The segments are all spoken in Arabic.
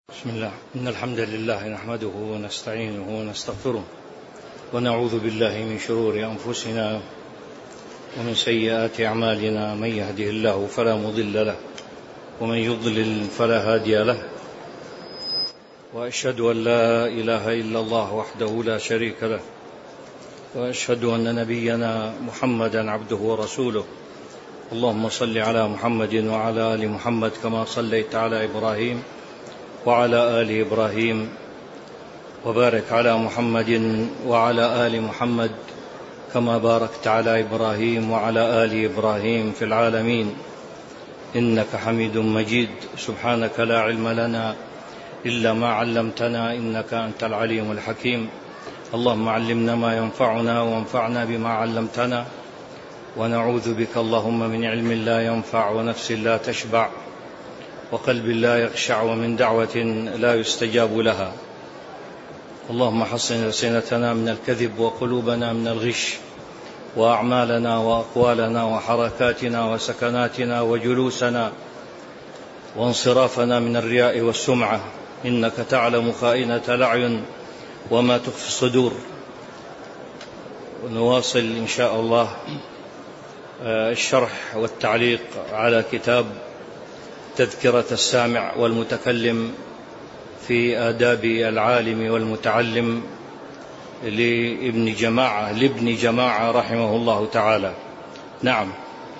بسم الله. إن الحمد لله نحمده ونستعينه ونستغفره ونعوذ بالله من شرور أنفسنا ومن سيئات أعمالنا. من يهده الله فلا مضل له ومن يضلل فلا هادي له، وأشهد أن لا إله إلا الله وحده لا شريك له، وأشهد أن نبينا محمدا عبده ورسوله. اللهم صل على محمد وعلى آل محمد كما صليت على إبراهيم وعلى آل إبراهيم، وبارك على محمد وعلى آل محمد كما باركت على إبراهيم وعلى آل إبراهيم في العالمين إنك حميد مجيد. سبحانك لا علم لنا إلا ما علمتنا إنك أنت العليم الحكيم. اللهم علمنا ما ينفعنا وانفعنا بما علمتنا، ونعوذ بك اللهم من علم لا ينفع ونفس لا تشبع وقلب لا يخشع ومن دعوة لا يستجاب لها. اللهم حصن ألسنتنا من الكذب وقلوبنا من الغش وأعمالنا وأقوالنا وحركاتنا وسكناتنا وجلوسنا وانصرافنا من الرياء والسمعة، إنك تعلم خائنة الأعين وما تخفي الصدور. ونواصل إن شاء الله الشرح والتعليق على كتاب تذكرة السامع والمتكلم في آداب العالم والمتعلم لابن جماعة رحمه الله تعالى. نعم.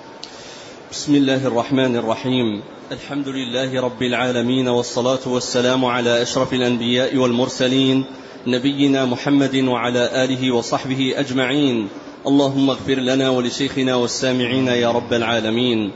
بسم الله الرحمن الرحيم. الحمد لله رب العالمين، والصلاة والسلام على أشرف الأنبياء والمرسلين نبينا محمد وعلى آله وصحبه أجمعين. اللهم اغفر لنا ولشيخنا والسامعين يا رب العالمين.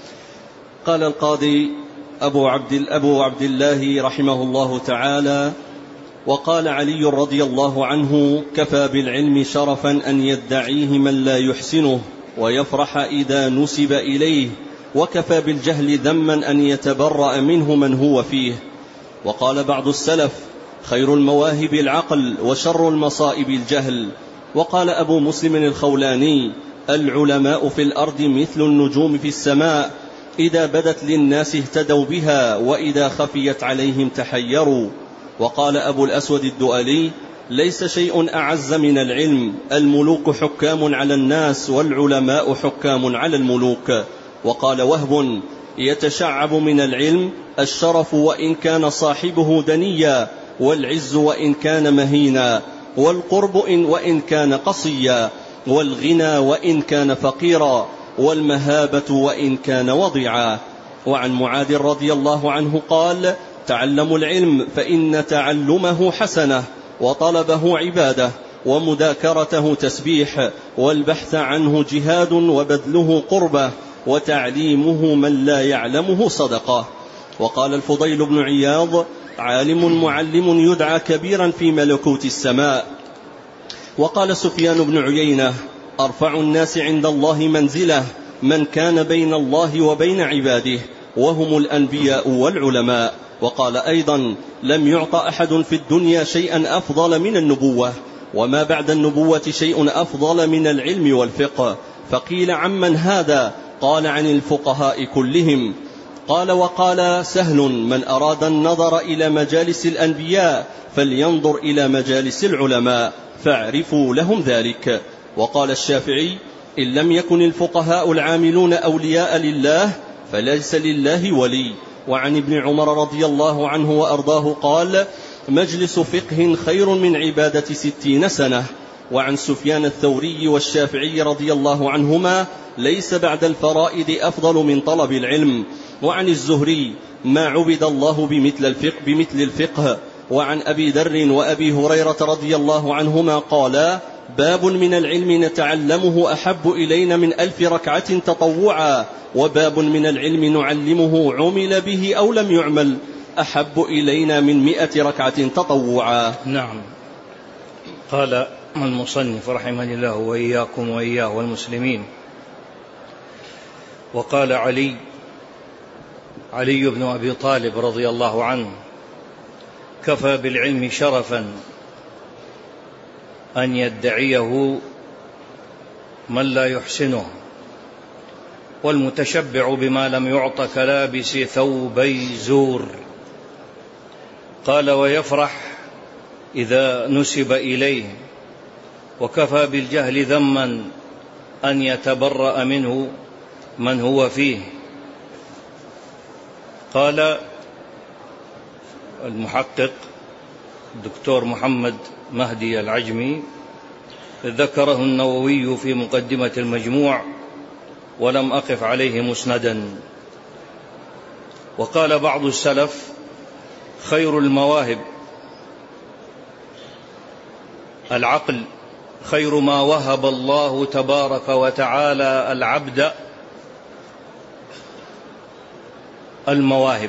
قال القاضي أبو عبد الله رحمه الله تعالى: وقال علي رضي الله عنه: كفى بالعلم شرفا أن يدعيه من لا يحسنه ويفرح إذا نسب إليه، وكفى بالجهل ذما أن يتبرأ منه من هو فيه. وقال بعض السلف: خير المواهب العقل وشر المصائب الجهل. وقال أبو مسلم الخولاني: العلماء في الأرض مثل النجوم في السماء، إذا بدت للناس اهتدوا بها وإذا خفيت عليهم تحيروا. وقال أبو الأسود الدؤلي: ليس شيء أعز من العلم، الملوك حكام على الناس والعلماء حكام على الملوك. وقال وهب: يتشعب من العلم الشرف وإن كان صاحبه دنيا، والعز وإن كان مهينا، والقرب وإن كان قصيا، والغنى وإن كان فقيرا، والمهابة وإن كان وضيعا. وعن معاذ رضي الله عنه قال: تعلموا العلم فإن تعلمه حسنة، وطلبه عبادة، ومذاكرته تسبيح، والبحث عنه جهاد، وبذله قربة، وتعليمه من لا يعلمه صدقة. وقال الفضيل بن عياض: عالم معلم يدعى كبيرا في ملكوت السماء. وقال سفيان بن عيينة: أرفع الناس عند الله منزلة من كان بين الله وبين عباده، وهم الأنبياء والعلماء. وقال أيضا: لم يعط أحد في الدنيا شيئا أفضل من النبوة، وما بعد النبوة شيء أفضل من العلم والفقه. فقيل: عمن هذا؟ قال: عن الفقهاء كلهم. قال: وقال سهل: من أراد النظر إلى مجالس الأنبياء فلينظر إلى مجالس العلماء، فاعرفوا لهم ذلك. وقال الشافعي: إن لم يكن الفقهاء العاملون أولياء لله فليس لله ولي. وعن ابن عمر رضي الله عنه وأرضاه قال: مجلس فقه خير من عبادة 60 سنة. وعن سفيان الثوري والشافعي رضي الله عنهما: ليس بعد الفرائض أفضل من طلب العلم. وعن الزهري: ما عبد الله بمثل الفقه. وعن أبي ذر وأبي هريرة رضي الله عنهما قالا: باب من العلم نتعلمه أحب إلينا من 1000 ركعة تطوعا، وباب من العلم نعلمه عمل به أو لم يعمل أحب إلينا من 100 ركعة تطوعا. نعم. قال المصنف رحمه الله وإياكم وإياه والمسلمين: وقال علي بن أبي طالب رضي الله عنه: كفى بالعلم شرفا أن يدعيه من لا يحسنه، والمتشبع بما لم يعط كلابس ثوبي زور. قال: ويفرح إذا نسب إليه، وكفى بالجهل ذما أن يتبرأ منه من هو فيه. قال المحقق الدكتور محمد مهدي العجمي: ذكره النووي في مقدمة المجموع ولم أقف عليه مسندا. وقال بعض السلف: خير المواهب العقل، خير ما وهب الله تبارك وتعالى العبد المواهب.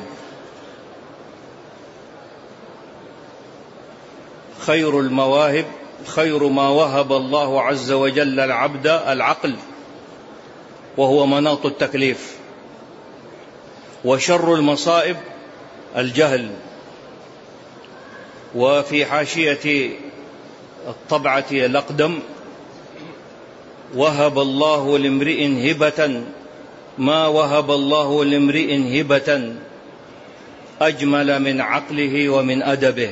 خير المواهب، خير ما وهب الله عز وجل العبد العقل، وهو مناط التكليف. وشر المصائب الجهل. وفي حاشية الطبعة الأقدم: وهب الله لامرئ هبة ما وهب الله لامرئ هبة أجمل من عقله ومن أدبه،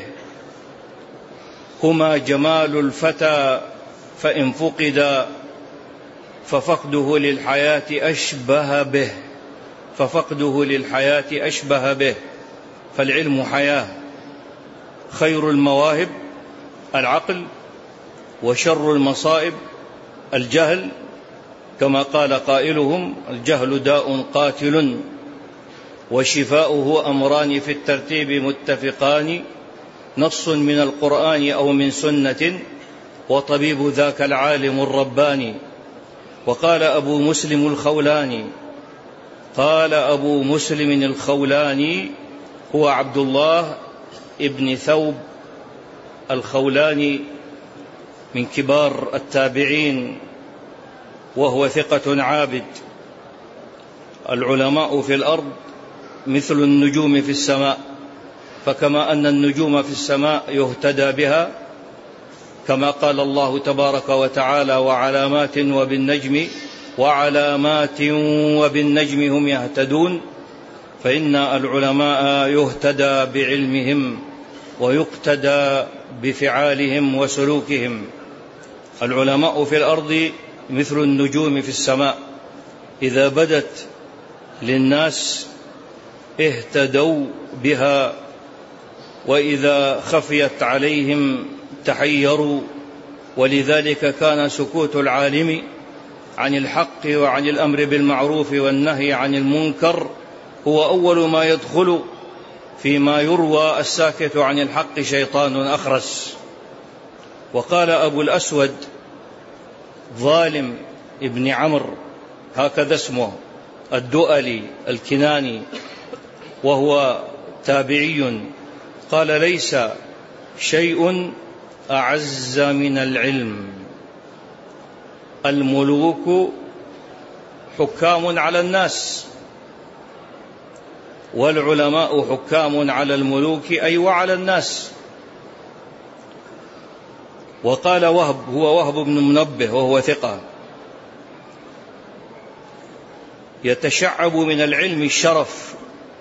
هما جمال الفتى فإن فقد ففقده للحياة أشبه به، ففقده للحياة أشبه به، فالعلم حياة. خير المواهب العقل، وشر المصائب الجهل، كما قال قائلهم: الجهل داء قاتل وشفاؤه أمران في الترتيب متفقان، نص من القرآن أو من سنة، وطبيب ذاك العالم الرباني. وقال أبو مسلم الخولاني، قال أبو مسلم الخولاني هو عبد الله ابن ثوب الخولاني من كبار التابعين، وهو ثقة عابد: العلماء في الأرض مثل النجوم في السماء، فكما أن النجوم في السماء يهتدى بها، كما قال الله تبارك وتعالى: وعلامات وبالنجم هم يهتدون، فإن العلماء يهتدى بعلمهم ويقتدى بفعالهم وسلوكهم. العلماء في الأرض مثل النجوم في السماء، إذا بدت للناس اهتدوا بها، وإذا خفيت عليهم تحيروا. ولذلك كان سكوت العالم عن الحق وعن الأمر بالمعروف والنهي عن المنكر هو أول ما يدخل فيما يروى: الساكت عن الحق شيطان أخرس. وقال أبو الأسود ظالم ابن عمرو، هكذا اسمه، الدؤلي الكناني، وهو تابعي، قال: ليس شيء أعز من العلم. الملوك حكام على الناس، والعلماء حكام على الملوك أي وعلى الناس. وقال وهب، هو وهب بن منبه وهو ثقة: يتشعب من العلم الشرف،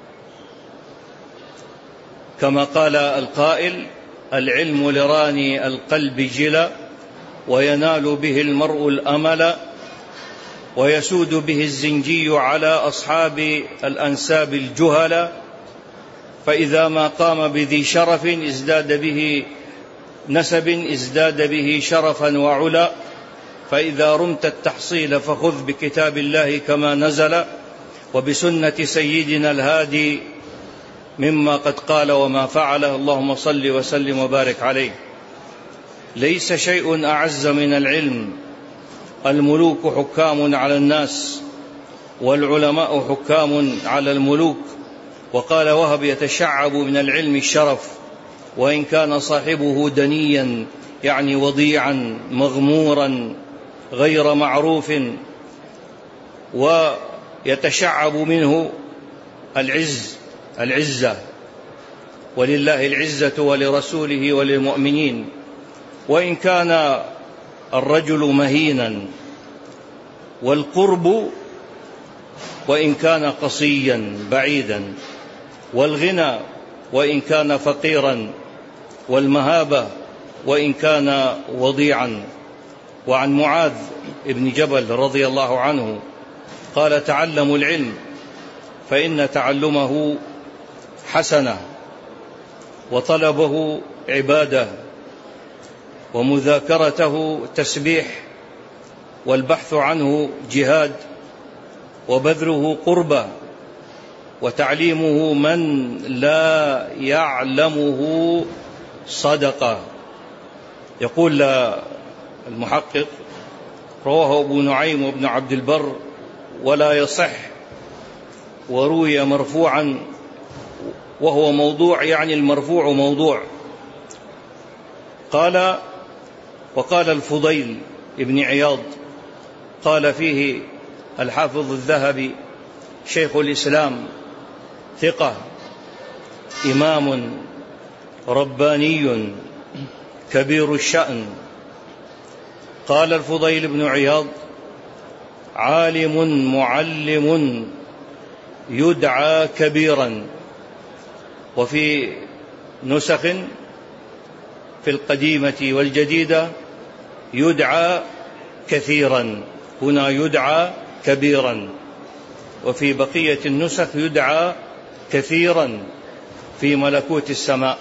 كما قال القائل: العلم لراني القلب جلا، وينال به المرء الأمل، ويسود به الزنجي على أصحاب الأنساب الجهل، فإذا ما قام بذي شرف ازداد به نسب، ازداد به شرفا وعلا، فإذا رمت التحصيل فخذ بكتاب الله كما نزل، وبسنة سيدنا الهادي مما قد قال وما فعله، اللهم صل وسلم وبارك عليه. ليس شيء أعز من العلم. الملوك حكام على الناس، والعلماء حكام على الملوك. وقال وهب: يتشعب من العلم الشرف، وإن كان صاحبه دنيا، يعني وضيعا مغمورا غير معروف، ويتشعب منه العزة، ولله العزة ولرسوله وللمؤمنين. وإن كان الرجل مهينا، والقرب وإن كان قصيا بعيدا، والغنى وإن كان فقيرا، والمهابة وإن كان وضيعا. وعن معاذ بن جبل رضي الله عنه قال: تعلموا العلم فإن تعلمه حسنة، وطلبه عبادة، ومذاكرته تسبيح، والبحث عنه جهاد، وبذله قربة، وتعليمه من لا يعلمه صدقة. يقول المحقق: رواه أبو نعيم وابن عبد البر ولا يصح، وروي مرفوعا وهو موضوع، يعني المرفوع موضوع. وقال الفضيل ابن عياض قال فيه الحافظ الذهبي: شيخ الإسلام ثقة، إمام رباني كبير الشأن. قال الفضيل بن عياض: عالم معلم يدعى كبيرا. وفي نسخ في القديمة والجديدة يدعى كثيرا، هنا يدعى كبيرا، وفي بقية النسخ يدعى كثيرا في ملكوت السماء.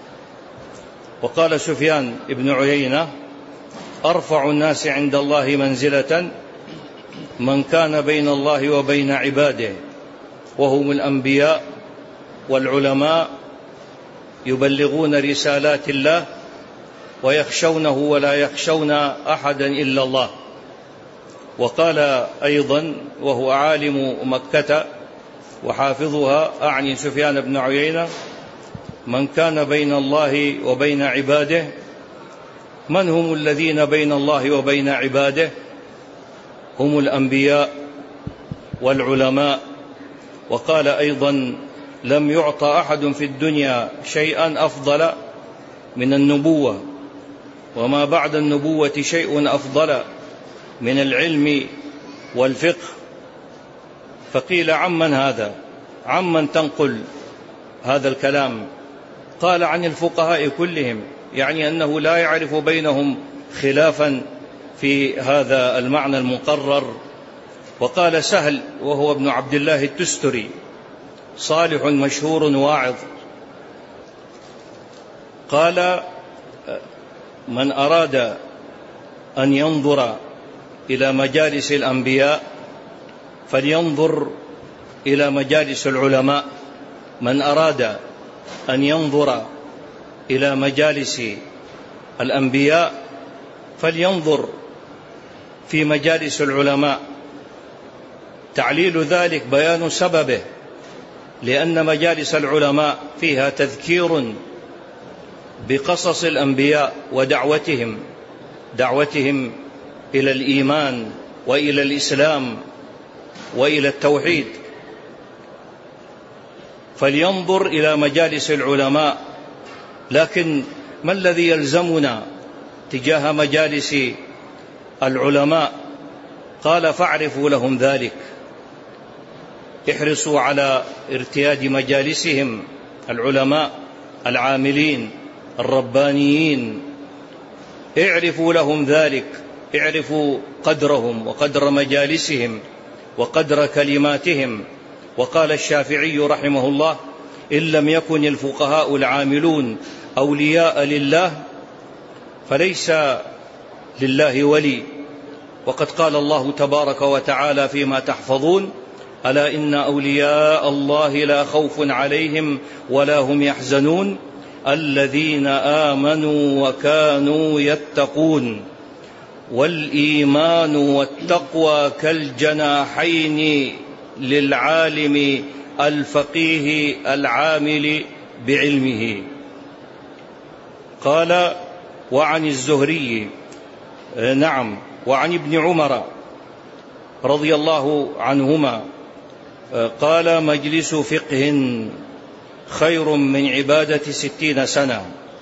وقال سفيان بن عيينة: أرفع الناس عند الله منزلة من كان بين الله وبين عباده، وهم الأنبياء والعلماء، يبلغون رسالات الله ويخشونه ولا يخشون أحدا إلا الله. وقال أيضا: وهو عالم مكة وحافظها، أعني سفيان بن عيينة: من كان بين الله وبين عباده. من هم الذين بين الله وبين عباده؟ هم الأنبياء والعلماء. وقال أيضا: لم يعط أحد في الدنيا شيئا أفضل من النبوة، وما بعد النبوة شيء أفضل من العلم والفقه. فقيل: عمن هذا؟ عمن تنقل هذا الكلام؟ قال: عن الفقهاء كلهم، يعني أنه لا يعرف بينهم خلافا في هذا المعنى المقرر. وقال سهل وهو ابن عبد الله التستري، صالح مشهور واعظ، قال: من أراد أن ينظر إلى مجالس الأنبياء فلينظر إلى مجالس العلماء. من أراد أن ينظر إلى مجالس الأنبياء فلينظر في مجالس العلماء. تعليل ذلك بيان سببه، لأن مجالس العلماء فيها تذكير بقصص الأنبياء ودعوتهم إلى الإيمان وإلى الإسلام وإلى التوحيد. فلينظر إلى مجالس العلماء. لكن ما الذي يلزمنا تجاه مجالس العلماء؟ قال: فاعرفوا لهم ذلك، احرصوا على ارتياد مجالسهم، العلماء العاملين الربانيين، اعرفوا لهم ذلك، اعرفوا قدرهم وقدر مجالسهم وقدر كلماتهم. وقال الشافعي رحمه الله: إن لم يكن الفقهاء العاملون أولياء لله فليس لله ولي. وقد قال الله تبارك وتعالى فيما تحفظون: ألا إن أولياء الله لا خوف عليهم ولا هم يحزنون الذين آمنوا وكانوا يتقون. والإيمان والتقوى كالجناحين للعالم الفقيه العامل بعلمه. قال: وعن الزهري وعن ابن عمر رضي الله عنهما قال: مجلس فقه خير من عبادة 60 سنة.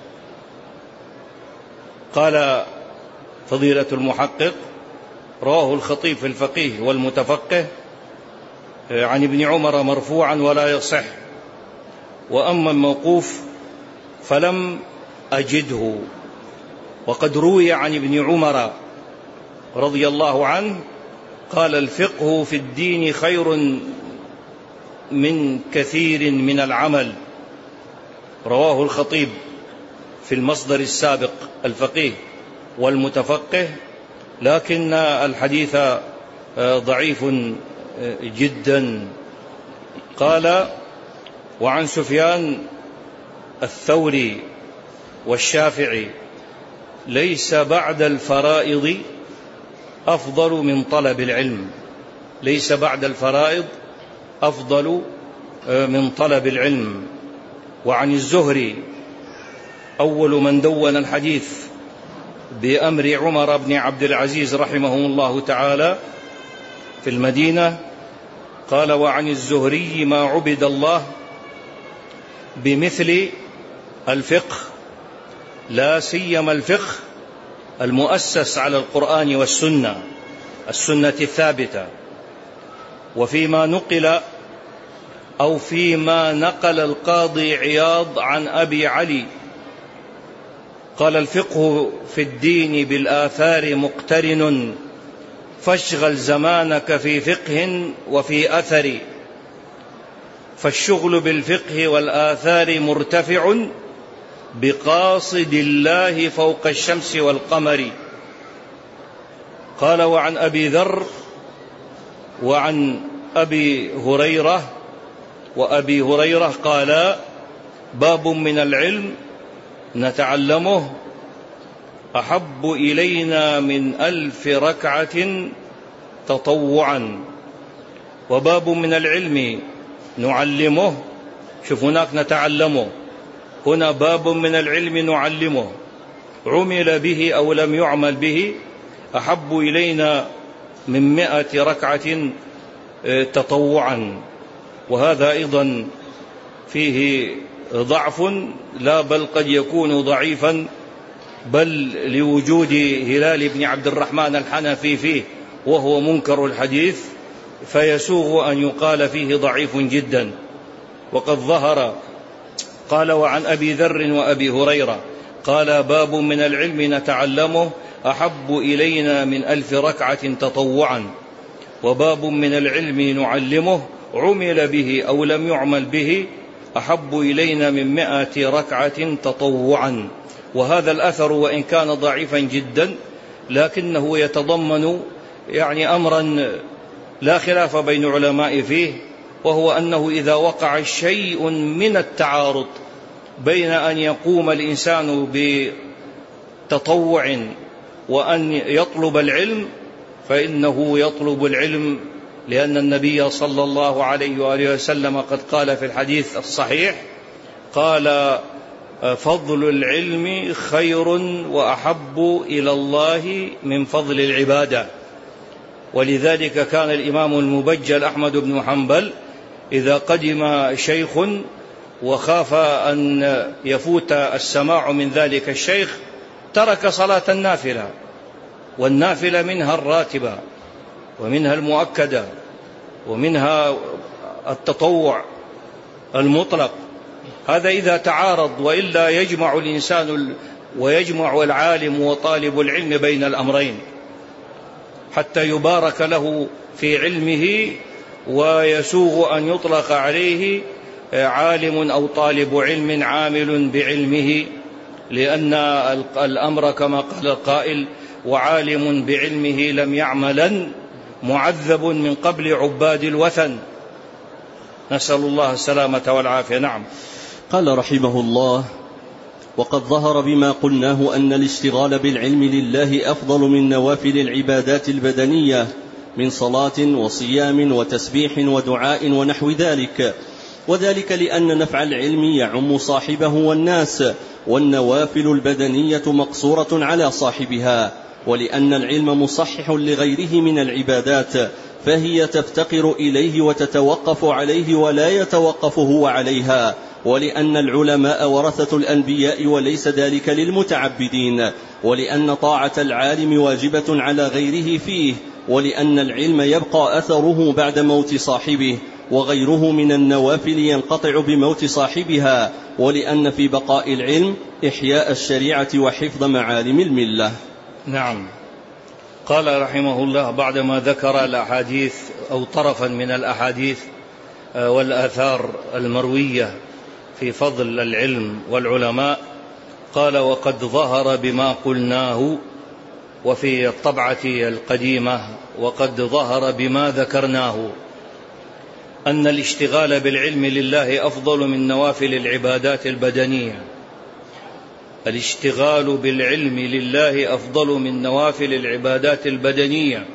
قال فضيلة المحقق: رواه الخطيب في الفقيه والمتفقه عن ابن عمر مرفوعا ولا يصح، وأما الموقوف فلم أجده. وقد روي عن ابن عمر رضي الله عنه قال: الفقه في الدين خير من كثير من العمل. رواه الخطيب في المصدر السابق، الفقيه والمتفقه، لكن الحديث ضعيف جدا. قال: وعن سفيان الثوري والشافعي: ليس بعد الفرائض أفضل من طلب العلم. ليس بعد الفرائض أفضل من طلب العلم. وعن الزهري أول من دون الحديث بأمر عمر بن عبد العزيز رحمه الله تعالى في المدينة قال: وعن الزهري: ما عبد الله بمثل الفقه، لا سيما الفقه المؤسس على القرآن والسنة، السنة الثابتة. وفيما نقل أو فيما نقل القاضي عياض عن أبي علي قال: الفقه في الدين بالآثار مقترن، فاشغل زمانك في فقه وفي أثر، فالشغل بالفقه والآثار مرتفع، بقاصد الله فوق الشمس والقمر. قال: وعن أبي ذر وعن أبي هريرة وأبي هريرة قال: باب من العلم نتعلمه أحب إلينا من 1000 ركعة تطوعا. وباب من العلم نعلمه، شوف هناك نتعلمه، هنا باب من العلم نعلمه، عمل به أو لم يعمل به أحب إلينا من 100 ركعة تطوعا. وهذا أيضا فيه ضعف، لا بل قد يكون ضعيفا، بل لوجود هلال بن عبد الرحمن الحنفي فيه وهو منكر الحديث، فيسوغ أن يقال فيه ضعيف جدا. وقد ظهر. قال: وعن أبي ذر وأبي هريرة قال: باب من العلم نتعلمه أحب إلينا من 1000 ركعة تطوعا. وباب من العلم نعلمه عمل به أو لم يعمل به أحب إلينا من 100 ركعة تطوعا. وهذا الأثر وإن كان ضعيفا جدا لكنه يتضمن أمرا لا خلاف بين علماء فيه، وهو أنه إذا وقع شيء من التعارض بين أن يقوم الإنسان بتطوع وأن يطلب العلم، فإنه يطلب العلم، لأن النبي صلى الله عليه وآله وسلم قد قال في الحديث الصحيح: قال: فضل العلم خير وأحب إلى الله من فضل العبادة. ولذلك كان الإمام المبجل أحمد بن حنبل إذا قدم شيخ وخاف أن يفوت السماع من ذلك الشيخ ترك صلاة النافلة، والنافلة منها الراتبة ومنها المؤكدة ومنها التطوع المطلق. هذا إذا تعارض، وإلا يجمع الإنسان ويجمع العالم وطالب العلم بين الأمرين حتى يبارك له في علمه ويسوغ أن يطلق عليه عالم أو طالب علم عامل بعلمه، لأن الأمر كما قال القائل: وعالم بعلمه لم يعملا معذب من قبل عباد الوثن. نسأل الله السلامة والعافية. نعم. قال رحمه الله: وقد ظهر بما قلناه أن الاشتغال بالعلم لله أفضل من نوافل العبادات البدنية من صلاة وصيام وتسبيح ودعاء ونحو ذلك، وذلك لأن نفع العلم يعم صاحبه والناس، والنوافل البدنية مقصورة على صاحبها، ولأن العلم مصحح لغيره من العبادات، فهي تفتقر إليه وتتوقف عليه ولا يتوقف هو عليها، ولأن العلماء ورثة الأنبياء وليس ذلك للمتعبدين، ولأن طاعة العالم واجبة على غيره فيه، ولأن العلم يبقى أثره بعد موت صاحبه، وغيره من النوافل ينقطع بموت صاحبها، ولأن في بقاء العلم إحياء الشريعة وحفظ معالم الملة. نعم. قال رحمه الله بعدما ذكر الأحاديث أو طرفا من الأحاديث والآثار المروية في فضل العلم والعلماء، قال: وقد ظهر بما قلناه، وفي الطبعة القديمة: وقد ظهر بما ذكرناه، أن الاشتغال بالعلم لله أفضل من نوافل العبادات البدنية. الاشتغال بالعلم لله أفضل من نوافل العبادات البدنية.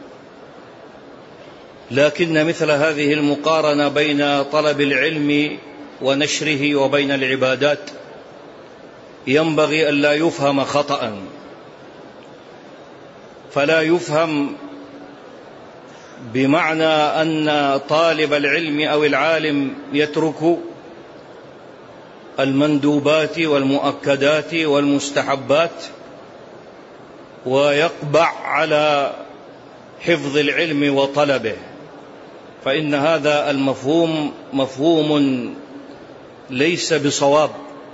لكن مثل هذه المقارنة بين طلب العلم ونشره وبين العبادات ينبغي أن لا يفهم خطأ، فلا يفهم بمعنى أن طالب العلم أو العالم يترك المندوبات والمؤكدات والمستحبات ويقبع على حفظ العلم وطلبه، فإن هذا المفهوم مفهوم ليس بصواب،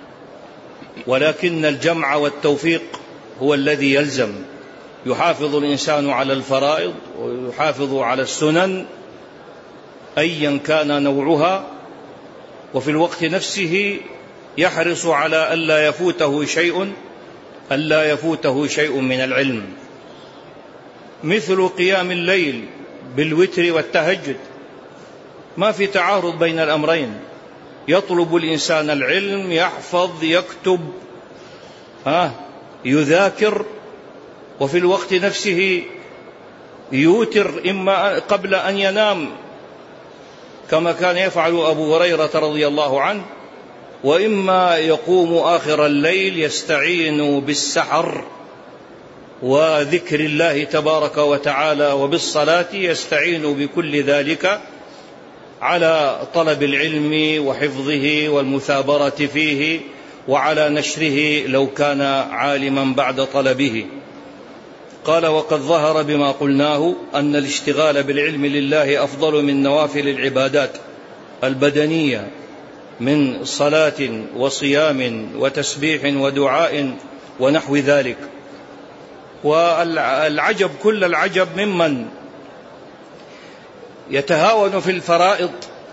ولكن الجمع والتوفيق هو الذي يلزم. يحافظ الإنسان على الفرائض ويحافظ على السنن أيا كان نوعها، وفي الوقت نفسه يحرص على ألا يفوته شيء من العلم، مثل قيام الليل بالوتر والتهجد. ما في تعارض بين الأمرين. يطلب الإنسان العلم، يحفظ، يكتب، يذاكر، وفي الوقت نفسه يوتر إما قبل أن ينام كما كان يفعل أبو هريرة رضي الله عنه، وإما يقوم آخر الليل يستعين بالسحر وذكر الله تبارك وتعالى وبالصلاة، يستعين بكل ذلك على طلب العلم وحفظه والمثابرة فيه وعلى نشره لو كان عالما بعد طلبه. قال: وقد ظهر بما قلناه أن الاشتغال بالعلم لله أفضل من نوافل العبادات البدنية من صلاة وصيام وتسبيح ودعاء ونحو ذلك. والعجب كل العجب ممن يتهاون في الفرائض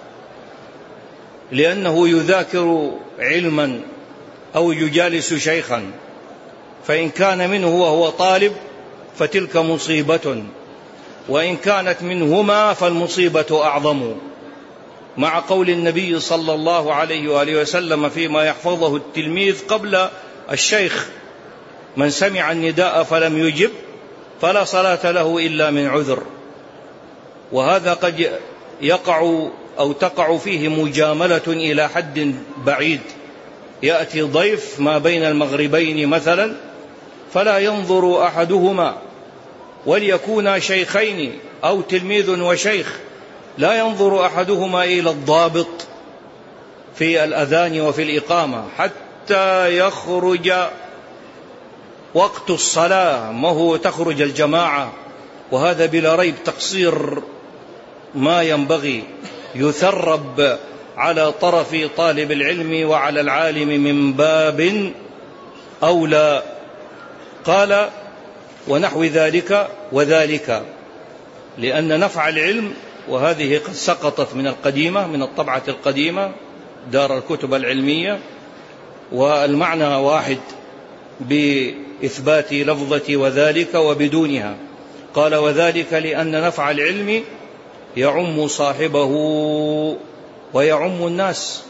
لأنه يذاكر علما أو يجالس شيخا، فإن كان منه وهو طالب فتلك مصيبة، وإن كانت منهما فالمصيبة أعظم، مع قول النبي صلى الله عليه وآله وسلم فيما يحفظه التلميذ قبل الشيخ: من سمع النداء فلم يجب فلا صلاة له إلا من عذر. وهذا قد يقع أو تقع فيه مجاملة إلى حد بعيد. يأتي ضيف ما بين المغربين مثلا، فلا ينظر أحدهما، وليكونا شيخين أو تلميذ وشيخ، لا ينظر أحدهما إلى الضابط في الأذان وفي الإقامة حتى يخرج وقت الصلاة، ما هو تخرج الجماعة. وهذا بلا ريب تقصير ما ينبغي، يثرب على طرف طالب العلم وعلى العالم من باب أولى. قال: ونحو ذلك وذلك، لأن نفع العلم، وهذه قد سقطت من القديمة، من الطبعة القديمة دار الكتب العلمية، والمعنى واحد بإثبات لفظة وذلك وبدونها. قال: وذلك لأن نفع العلم يعم صاحبه ويعم الناس،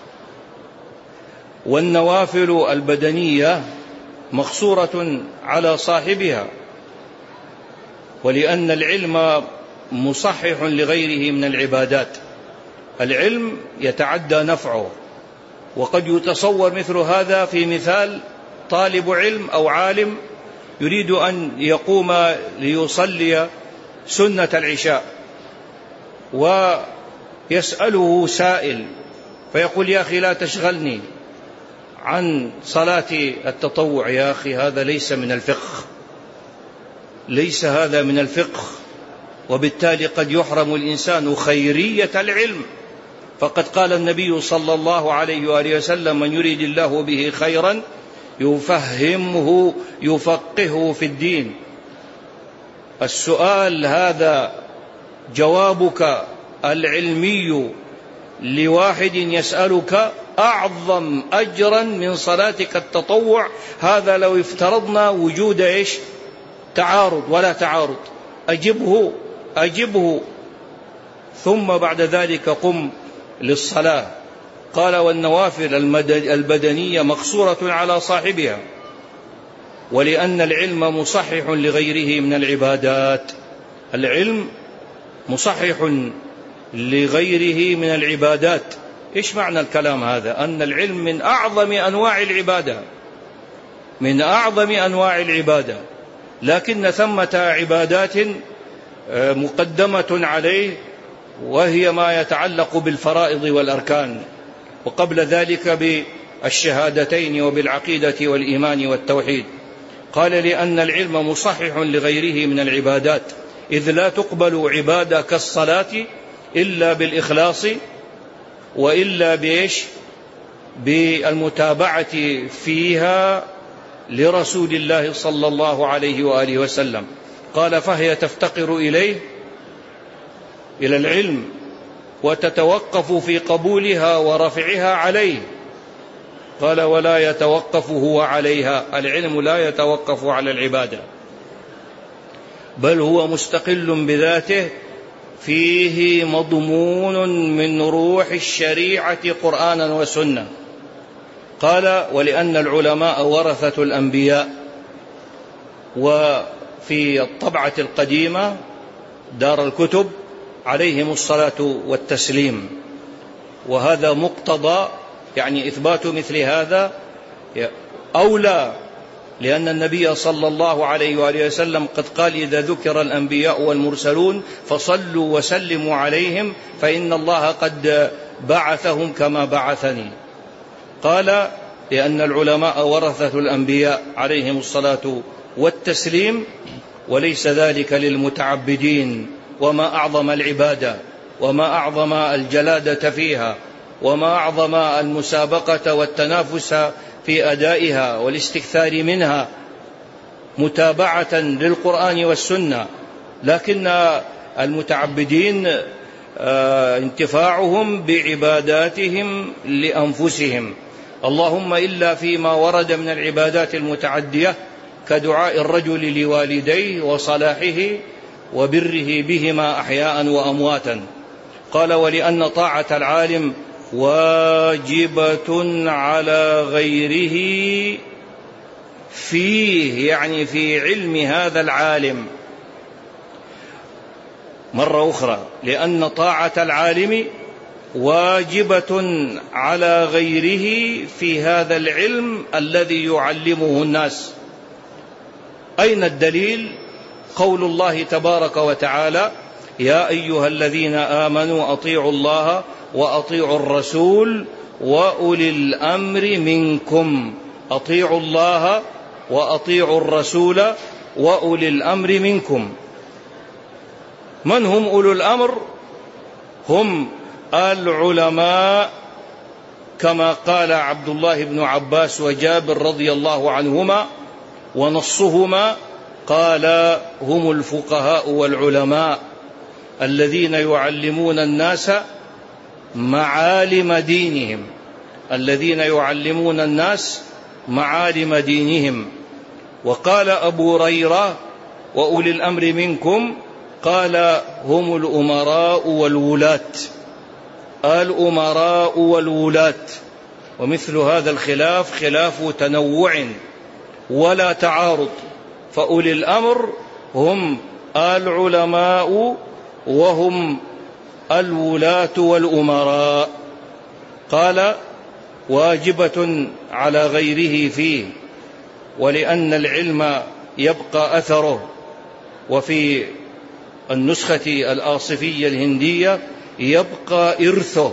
والنوافل البدنية مقصورة على صاحبها، ولأن العلم مصحح لغيره من العبادات. العلم يتعدى نفعه، وقد يتصور مثل هذا في مثال طالب علم أو عالم يريد أن يقوم ليصلي سنة العشاء، ويسأله سائل فيقول: يا أخي لا تشغلني عن صلاة التطوع. يا أخي هذا ليس من الفقه، ليس هذا من الفقه، وبالتالي قد يحرم الإنسان خيرية العلم. فقد قال النبي صلى الله عليه وآله وسلم: من يريد الله به خيرا يفقهه في الدين. السؤال هذا جوابك العلمي لواحد يسألك أعظم أجرا من صلاتك التطوع، هذا لو افترضنا وجود تعارض ولا تعارض. أجبه ثم بعد ذلك قم للصلاة. قال: والنوافل البدنية مقصورة على صاحبها، ولأن العلم مصحح لغيره من العبادات. العلم مصحح لغيره من العبادات. إيش معنى الكلام هذا؟ أن العلم من أعظم أنواع العبادة، من أعظم أنواع العبادة، لكن ثمة عبادات مقدمة عليه، وهي ما يتعلق بالفرائض والأركان، وقبل ذلك بالشهادتين وبالعقيدة والإيمان والتوحيد. قال: لأن العلم مصحح لغيره من العبادات، إذ لا تقبل عبادة كالصلاة إلا بالإخلاص، وإلا بالمتابعة فيها لرسول الله صلى الله عليه وآله وسلم. قال: فهي تفتقر إلى العلم، وتتوقف في قبولها ورفعها عليه. قال: ولا يتوقف هو عليها. العلم لا يتوقف على العبادة، بل هو مستقل بذاته، فيه مضمون من روح الشريعة قرآنا وسنة. قال: ولأن العلماء ورثة الأنبياء. وفي الطبعة القديمة دار الكتب عليهم الصلاة والتسليم، وهذا مقتضى، يعني إثبات مثل هذا أولى، لأن النبي صلى الله عليه وآله وسلم قد قال: إذا ذكر الأنبياء والمرسلون فصلوا وسلموا عليهم فإن الله قد بعثهم كما بعثني. قال: لأن العلماء ورثة الأنبياء عليهم الصلاة والتسليم، وليس ذلك للمتعبدين. وما أعظم العبادة، وما أعظم الجلادة فيها، وما أعظم المسابقة والتنافس في أدائها والاستكثار منها، متابعة للقرآن والسنة. لكن المتعبدين انتفاعهم بعباداتهم لأنفسهم، اللهم إلا فيما ورد من العبادات المتعدية كدعاء الرجل لوالديه وصلاحه وبره بهما أحياء وأمواتا. قال: ولأن طاعة العالم واجبة على غيره فيه، يعني في علم هذا العالم. مرة أخرى: لأن طاعة العالم واجبة على غيره في هذا العلم الذي يعلمه الناس. أين الدليل؟ قول الله تبارك وتعالى: يا أيها الذين آمنوا أطيعوا الله وأطيعوا الرسول وأولي الأمر منكم. أطيعوا الله وأطيعوا الرسول وأولي الأمر منكم. من هم أولو الأمر؟ هم العلماء، كما قال عبد الله بن عباس وجابر رضي الله عنهما، ونصهما قال: هم الفقهاء والعلماء الذين يعلمون الناس معالم دينهم، الذين يعلمون الناس معالم دينهم. وقال أبو هريرة: وأولي الأمر منكم، قال: هم الأمراء والولاة. الأمراء والولاة. ومثل هذا الخلاف خلاف تنوع ولا تعارض، فأولي الأمر هم العلماء وهم الولاة والأمراء. قال: واجبة على غيره فيه، ولأن العلم يبقى أثره. وفي النسخة الآصفية الهندية: يبقى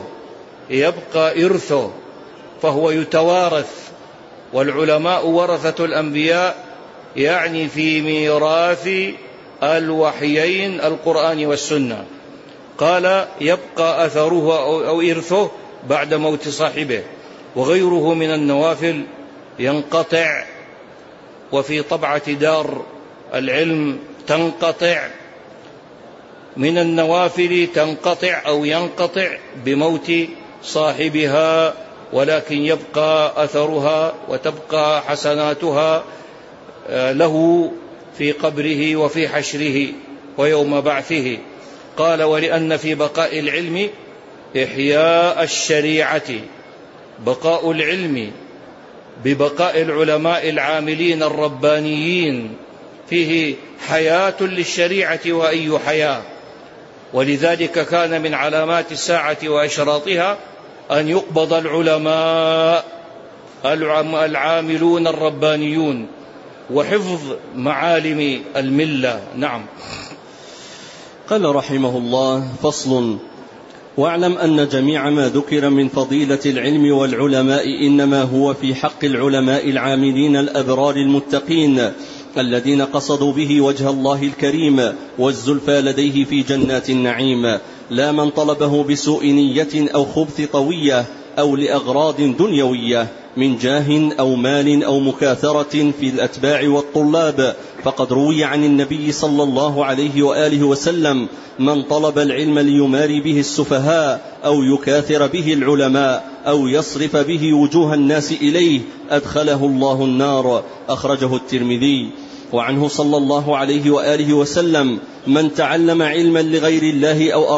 إرثه، فهو يتوارث. والعلماء ورثة الأنبياء، يعني في ميراث الوحيين القرآن والسنة. قال يبقى أثره أو إرثه بعد موت صاحبه، وغيره من النوافل ينقطع. وفي طبعة دار العلم تنقطع من النوافل، تنقطع أو ينقطع بموت صاحبها، ولكن يبقى أثرها وتبقى حسناتها له في قبره وفي حشره ويوم بعثه. قال ولأن في بقاء العلم إحياء الشريعة، بقاء العلم ببقاء العلماء العاملين الربانيين فيه حياة للشريعة وأي حياة. ولذلك كان من علامات الساعة وأشراطها أن يقبض العلماء العاملون الربانيون وحفظ معالم الملة. نعم. قال رحمه الله: فصل. واعلم أن جميع ما ذكر من فضيلة العلم والعلماء إنما هو في حق العلماء العاملين الأبرار المتقين الذين قصدوا به وجه الله الكريم والزلفى لديه في جنات النعيم، لا من طلبه بسوء نية أو خبث طوية أو لأغراض دنيوية من جاه أو مال أو مكاثرة في الأتباع والطلاب. فقد روي عن النبي صلى الله عليه وآله وسلم: من طلب العلم ليماري به السفهاء أو يكاثر به العلماء أو يصرف به وجوه الناس إليه أدخله الله النار. أخرجه الترمذي. وعنه صلى الله عليه وآله وسلم: من تعلم علما لغير الله أو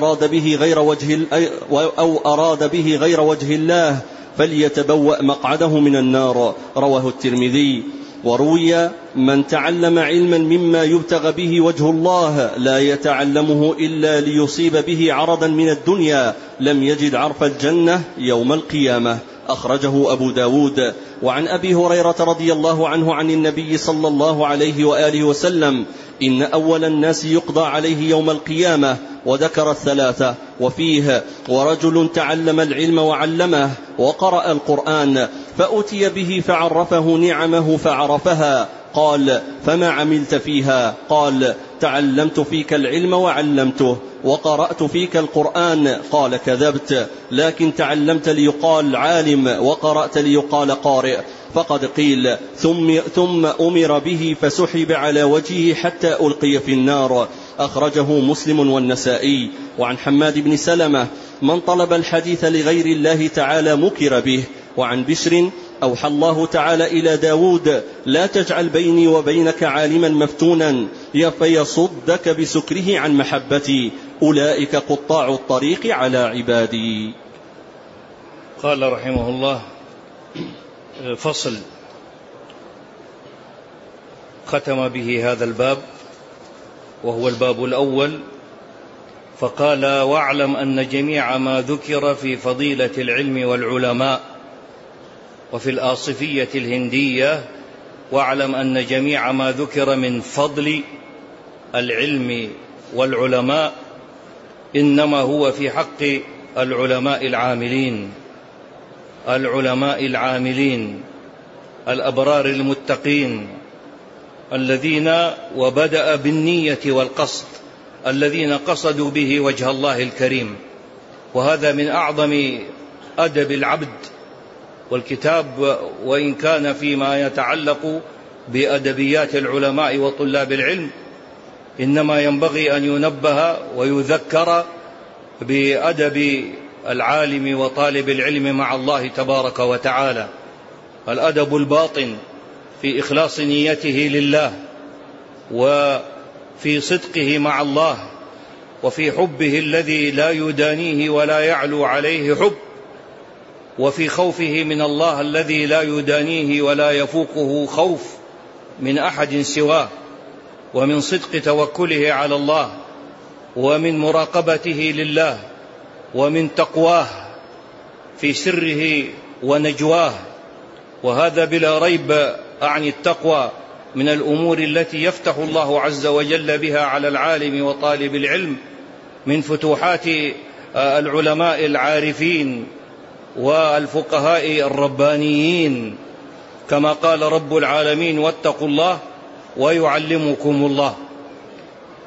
أراد به غير وجه الله فليتبوأ مقعده من النار. رواه الترمذي. وروي: من تعلم علما مما يبتغى به وجه الله لا يتعلمه إلا ليصيب به عرضا من الدنيا لم يجد عرف الجنة يوم القيامة. أخرجه أبو داود. وعن أبي هريرة رضي الله عنه عن النبي صلى الله عليه وآله وسلم: إن أول الناس يقضى عليه يوم القيامة، وذكر الثلاثة، وفيه: ورجل تعلم العلم وعلمه وقرأ القرآن فأتي به فعرفه نعمه فعرفها. قال: فما عملت فيها؟ قال: تعلمت فيك العلم وعلمته وقرأت فيك القرآن. قال: كذبت، لكن تعلمت ليقال عالم وقرأت ليقال قارئ. فقد قيل: ثم أمر به فسحب على وجهه حتى ألقي في النار. أخرجه مسلم والنسائي. وعن حماد بن سلمة: من طلب الحديث لغير الله تعالى مكر به. وعن بشر: أوحى الله تعالى إلى داود: لا تجعل بيني وبينك عالما مفتونا فيصدك بسكره عن محبتي، أولئك قطاع الطريق على عبادي. قال رحمه الله: فصل. ختم به هذا الباب وهو الباب الأول، فقال: واعلم أن جميع ما ذكر في فضيلة العلم والعلماء. وفي الآصفية الهندية: واعلم أن جميع ما ذكر من فضل العلم والعلماء إنما هو في حق العلماء العاملين الأبرار المتقين الذين، وبدأ بالنية والقصد، الذين قصدوا به وجه الله الكريم. وهذا من أعظم أدب العبد. والكتاب وإن كان فيما يتعلق بأدبيات العلماء وطلاب العلم، إنما ينبغي أن ينبه ويذكر بأدب العالم وطالب العلم مع الله تبارك وتعالى. الأدب الباطن في إخلاص نيته لله، وفي صدقه مع الله، وفي حبه الذي لا يدانيه ولا يعلو عليه حب، وفي خوفه من الله الذي لا يدانيه ولا يفوقه خوف من أحد سواه، ومن صدق توكله على الله، ومن مراقبته لله، ومن تقواه في سره ونجواه. وهذا بلا ريب أعني التقوى من الأمور التي يفتح الله عز وجل بها على العالم وطالب العلم من فتوحات العلماء العارفين والفقهاء الربانيين، كما قال رب العالمين: واتقوا الله ويعلمكم الله.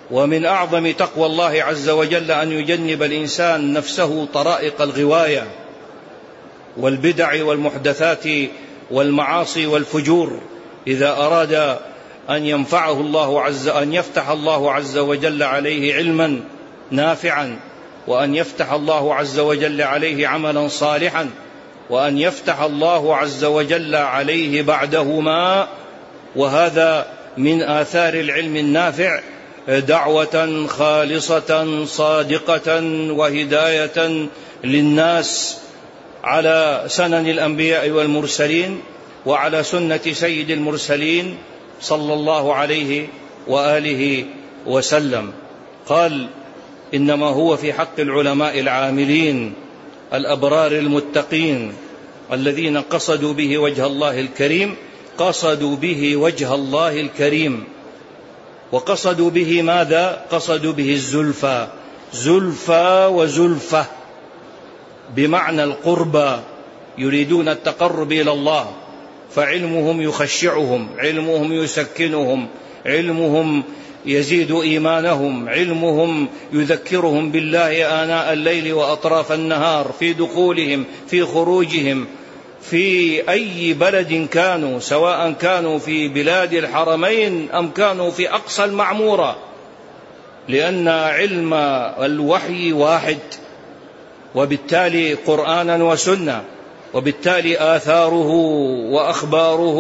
ومن أعظم تقوى الله عز وجل أن يجنب الإنسان نفسه طرائق الغواية والبدع والمحدثات والمعاصي والفجور إذا أراد أن يفتح الله عز وجل عليه علما نافعا، وأن يفتح الله عز وجل عليه عملا صالحا، وأن يفتح الله عز وجل عليه بعدهما. وهذا من آثار العلم النافع دعوة خالصة صادقة وهداية للناس على سنن الأنبياء والمرسلين وعلى سنة سيد المرسلين صلى الله عليه وآله وسلم. قال: إنما هو في حق العلماء العاملين الأبرار المتقين الذين قصدوا به وجه الله الكريم. قصدوا به وجه الله الكريم، وقصدوا به ماذا؟ قصدوا به الزلفى، زلفى وزلفة بمعنى القربى، يريدون التقرب إلى الله، فعلمهم يخشعهم، علمهم يسكنهم، علمهم يزيد إيمانهم، علمهم يذكرهم بالله آناء الليل وأطراف النهار، في دخولهم في خروجهم في أي بلد كانوا، سواء كانوا في بلاد الحرمين أم كانوا في أقصى المعمورة، لأن علم الوحي واحد، وبالتالي قرآنا وسنة، وبالتالي آثاره وأخباره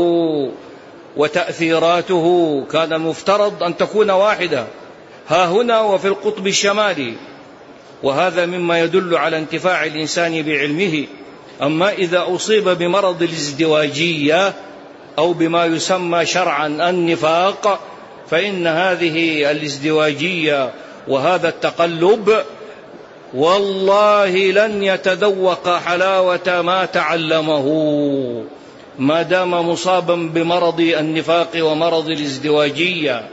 وتأثيراته كان المفترض أن تكون واحدة ها هنا وفي القطب الشمالي، وهذا مما يدل على انتفاع الإنسان بعلمه. أما إذا أصيب بمرض الازدواجية أو بما يسمى شرعا النفاق، فإن هذه الازدواجية وهذا التقلب والله لن يتذوق حلاوة ما تعلمه ما دام مصابا بمرض النفاق ومرض الازدواجية.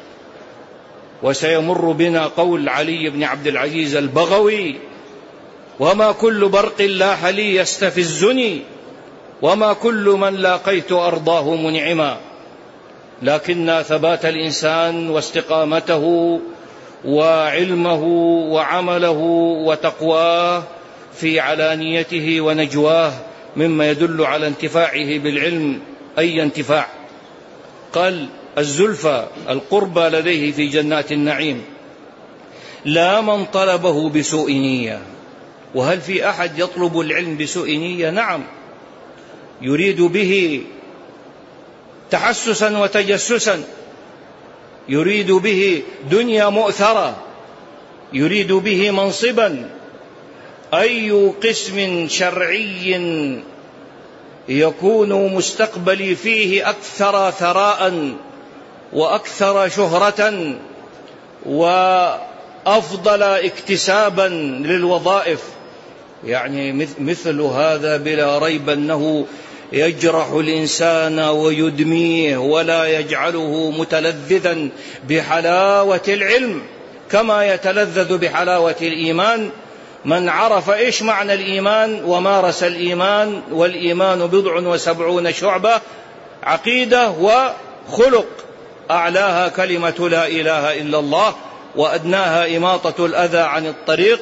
وسيمر بنا قول علي بن عبد العزيز البغوي: وما كل برق لاح لي يستفزني، وما كل من لاقيت أرضاه منعما. لكن ثبات الإنسان واستقامته وعلمه وعمله وتقواه في علانيته ونجواه مما يدل على انتفاعه بالعلم، أي انتفاع. قال: الزلفى القربى لديه في جنات النعيم لا من طلبه بسوء نية. وهل في أحد يطلب العلم بسوء نية؟ نعم، يريد به تحسسا وتجسسا، يريد به دنيا مؤثرة، يريد به منصبا. أي قسم شرعي يكون مستقبلي فيه أكثر ثراء وأكثر شهرة وأفضل اكتسابا للوظائف، يعني مثل هذا بلا ريب أنه يجرح الإنسان ويدميه ولا يجعله متلذذا بحلاوة العلم كما يتلذذ بحلاوة الإيمان. من عرف إيش معنى الإيمان ومارس الإيمان، والإيمان 70 شعبة: عقيدة وخلق، أعلاها كلمة لا إله إلا الله، وأدناها إماطة الأذى عن الطريق.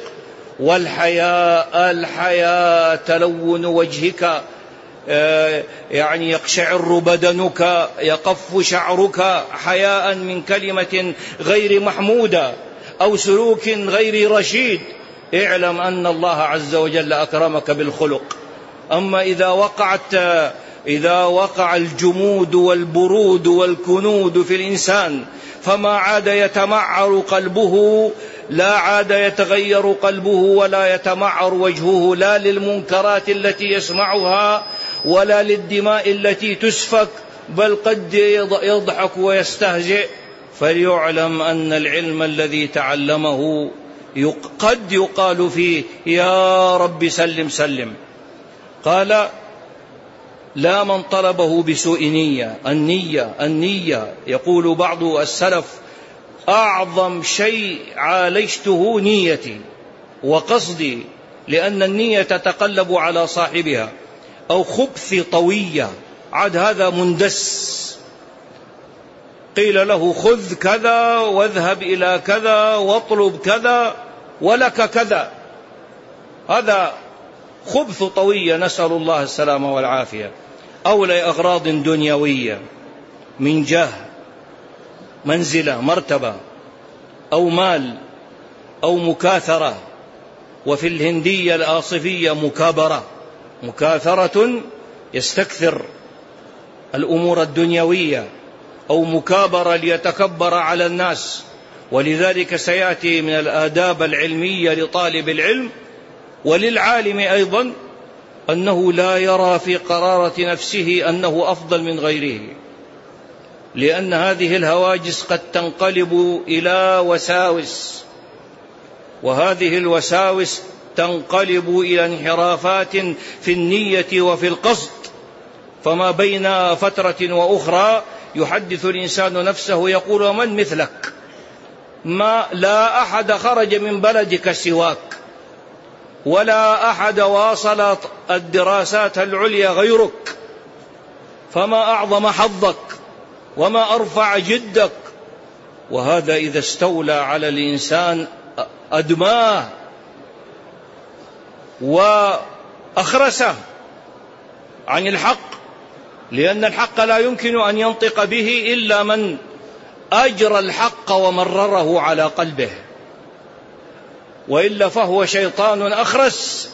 والحياء تلون وجهك، يعني يقشعر بدنك، يقف شعرك حياء من كلمة غير محمودة أو سلوك غير رشيد. اعلم أن الله عز وجل أكرمك بالخلق. أما إذا وقع الجمود والبرود والكنود في الإنسان فما عاد يتمعر قلبه، لا عاد يتغير قلبه ولا يتمعر وجهه، لا للمنكرات التي يسمعها ولا للدماء التي تسفك، بل قد يضحك ويستهزئ. فليعلم أن العلم الذي تعلمه قد يقال فيه: يا رب سلم سلم. قال: لا من طلبه بسوء نية. النية يقول بعض السلف: أعظم شيء عالجته نيتي وقصدي، لأن النية تتقلب على صاحبها، أو خبث طوية، عاد هذا مندس. قيل له خذ كذا واذهب إلى كذا واطلب كذا ولك كذا. هذا خبث طوية، نسأل الله السلامة والعافية، أو لأغراض دنيوية من جاه، منزلة، مرتبة، أو مال، أو مكاثرة. وفي الهندية الآصفية مكاثرة يستكثر الأمور الدنيوية، أو مكابرة ليتكبر على الناس. ولذلك سيأتي من الآداب العلمية لطالب العلم وللعالم أيضا أنه لا يرى في قرارة نفسه أنه أفضل من غيره، لأن هذه الهواجس قد تنقلب إلى وساوس، وهذه الوساوس تنقلب إلى انحرافات في النية وفي القصد. فما بين فترة وأخرى يحدث الإنسان نفسه يقول ومن مثلك، ما لا أحد خرج من بلدك سواك، ولا أحد واصل الدراسات العليا غيرك، فما أعظم حظك وما أرفع جدك. وهذا إذا استولى على الإنسان أدماه وأخرسه عن الحق، لأن الحق لا يمكن أن ينطق به إلا من أجرى الحق ومرره على قلبه، وإلا فهو شيطان أخرس.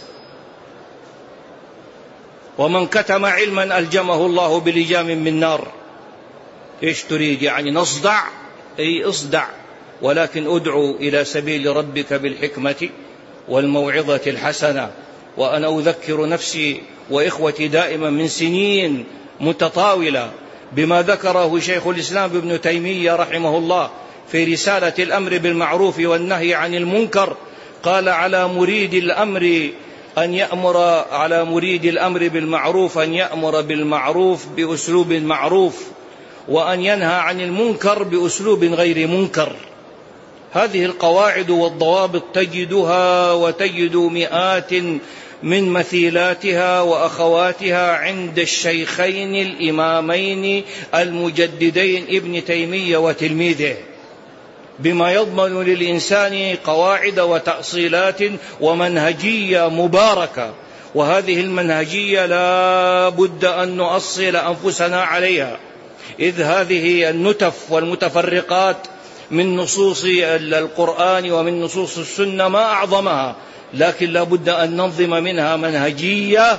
ومن كتم علما ألجمه الله بلجام من نار. إيش تريد؟ يعني نصدع؟ أي اصدع، ولكن ادعو إلى سبيل ربك بالحكمة والموعظة الحسنة. وأنا أذكر نفسي وإخوتي دائما من سنين متطاولة بما ذكره شيخ الإسلام ابن تيمية رحمه الله في رسالة الأمر بالمعروف والنهي عن المنكر. قال على مريد الأمر بالمعروف أن يأمر بالمعروف بأسلوب معروف، وأن ينهى عن المنكر بأسلوب غير منكر. هذه القواعد والضوابط تجدها وتجد مئات من مثيلاتها وأخواتها عند الشيخين الإمامين المجددين ابن تيمية وتلميذه، بما يضمن للإنسان قواعد وتأصيلات ومنهجية مباركة. وهذه المنهجية لا بد أن نؤصل أنفسنا عليها، إذ هذه النتف والمتفرقات من نصوص القرآن ومن نصوص السنة ما أعظمها، لكن لا بد أن ننظم منها منهجية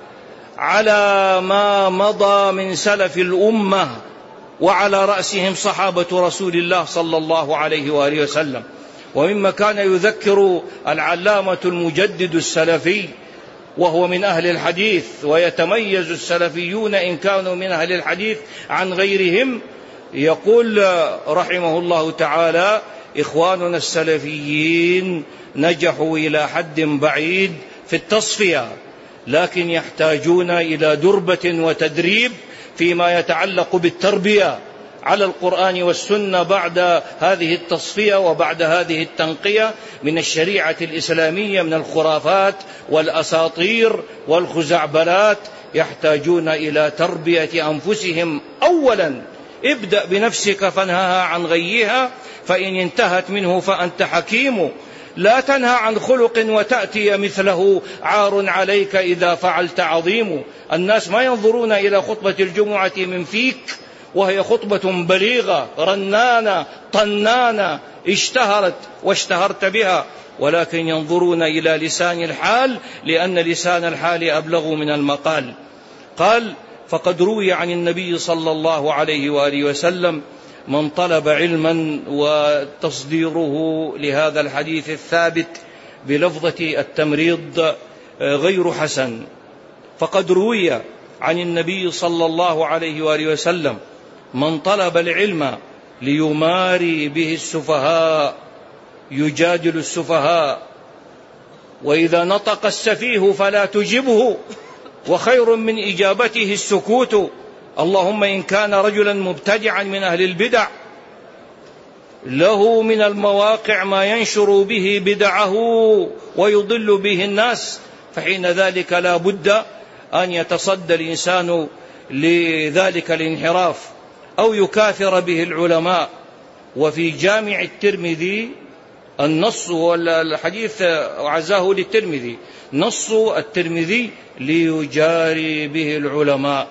على ما مضى من سلف الأمة، وعلى رأسهم صحابة رسول الله صلى الله عليه وآله وسلم. ومما كان يذكر العلامة المجدد السلفي وهو من أهل الحديث، ويتميز السلفيون إن كانوا من أهل الحديث عن غيرهم، يقول رحمه الله تعالى: إخواننا السلفيين نجحوا إلى حد بعيد في التصفية، لكن يحتاجون إلى دربة وتدريب فيما يتعلق بالتربية على القرآن والسنة بعد هذه التصفية وبعد هذه التنقية من الشريعة الإسلامية من الخرافات والأساطير والخزعبلات. يحتاجون إلى تربية أنفسهم أولا. ابدأ بنفسك فانهها عن غيها، فإن انتهت منه فأنت حكيم. لا تنهى عن خلق وتأتي مثله، عار عليك إذا فعلت عظيم. الناس ما ينظرون إلى خطبة الجمعة من فيك وهي خطبة بليغة رنانة طنانة اشتهرت واشتهرت بها، ولكن ينظرون إلى لسان الحال، لأن لسان الحال أبلغ من المقال. قال: فقد روي عن النبي صلى الله عليه وآله وسلم: من طلب علما، وتصديره لهذا الحديث الثابت بلفظة التمريض غير حسن. فقد روي عن النبي صلى الله عليه وآله وسلم: من طلب العلم ليماري به السفهاء يجادل السفهاء، وإذا نطق السفيه فلا تجبه، وخير من إجابته السكوت. اللهم إن كان رجلا مبتدعا من أهل البدع له من المواقع ما ينشر به بدعه ويضل به الناس، فحين ذلك لا بد أن يتصدى الإنسان لذلك الانحراف. أو يكاثر به العلماء. وفي جامع الترمذي النص والحديث عزاه للترمذي، نص الترمذي ليجاري به العلماء.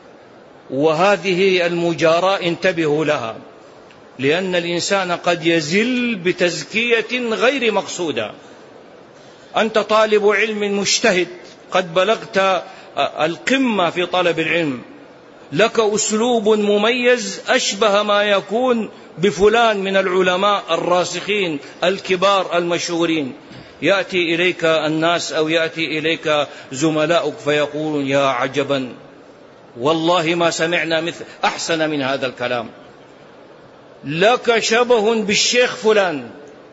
وهذه المجاراة انتبهوا لها، لأن الإنسان قد يزل بتزكية غير مقصودة. أنت طالب علم مجتهد، قد بلغت القمة في طلب العلم، لك أسلوب مميز أشبه ما يكون بفلان من العلماء الراسخين الكبار المشهورين. يأتي إليك الناس أو يأتي إليك زملاؤك فيقولون: يا عجبا، والله ما سمعنا أحسن من هذا الكلام، لك شبه بالشيخ فلان.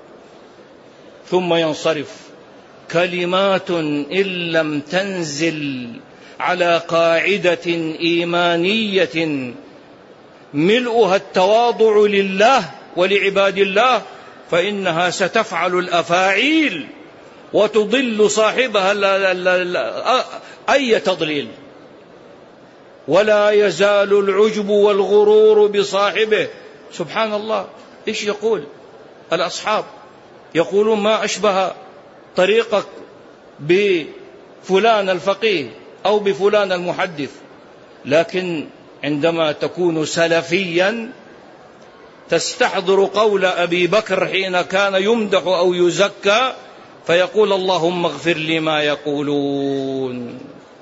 ثم ينصرف. كلمات إن لم تنزل على قاعدة إيمانية ملؤها التواضع لله ولعباد الله فإنها ستفعل الأفاعيل وتضل صاحبها أي تضليل. ولا يزال العجب والغرور بصاحبه. سبحان الله، إيش يقول الأصحاب؟ يقولون: ما أشبه طريقك بفلان الفقيه أو بفلان المحدث. لكن عندما تكون سلفيا تستحضر قول أبي بكر حين كان يمدح أو يزكى فيقول: اللهم اغفر لي ما يقولون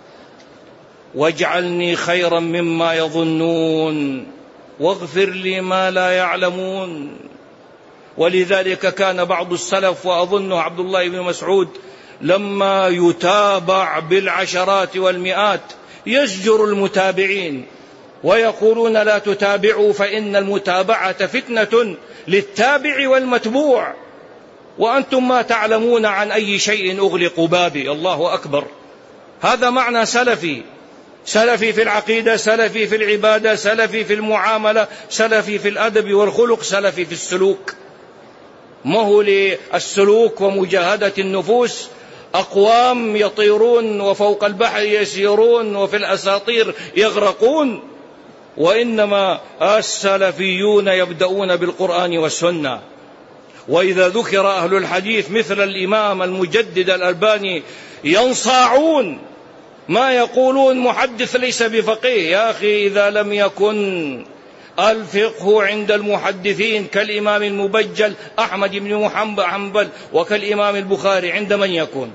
واجعلني خيرا مما يظنون واغفر لي ما لا يعلمون. ولذلك كان بعض السلف، وأظنه عبد الله بن مسعود، لما يتابع بالعشرات والمئات يزجر المتابعين ويقولون: لا تتابعوا فإن المتابعة فتنة للتابع والمتبوع، وأنتم ما تعلمون عن أي شيء أغلق بابي. الله أكبر. هذا معنى سلفي. سلفي في العقيدة، سلفي في العبادة، سلفي في المعاملة، سلفي في الأدب والخلق، سلفي في السلوك. ما هو للسلوك ومجاهدة النفوس أقوام يطيرون وفوق البحر يسيرون وفي الأساطير يغرقون، وإنما السلفيون يبدأون بالقرآن والسنة. وإذا ذكر أهل الحديث مثل الإمام المجدد الألباني ينصاعون، ما يقولون محدث ليس بفقيه. يا أخي، إذا لم يكن الفقه عند المحدثين كالإمام المبجل أحمد بن حنبل وكالإمام البخاري، عند من يكون؟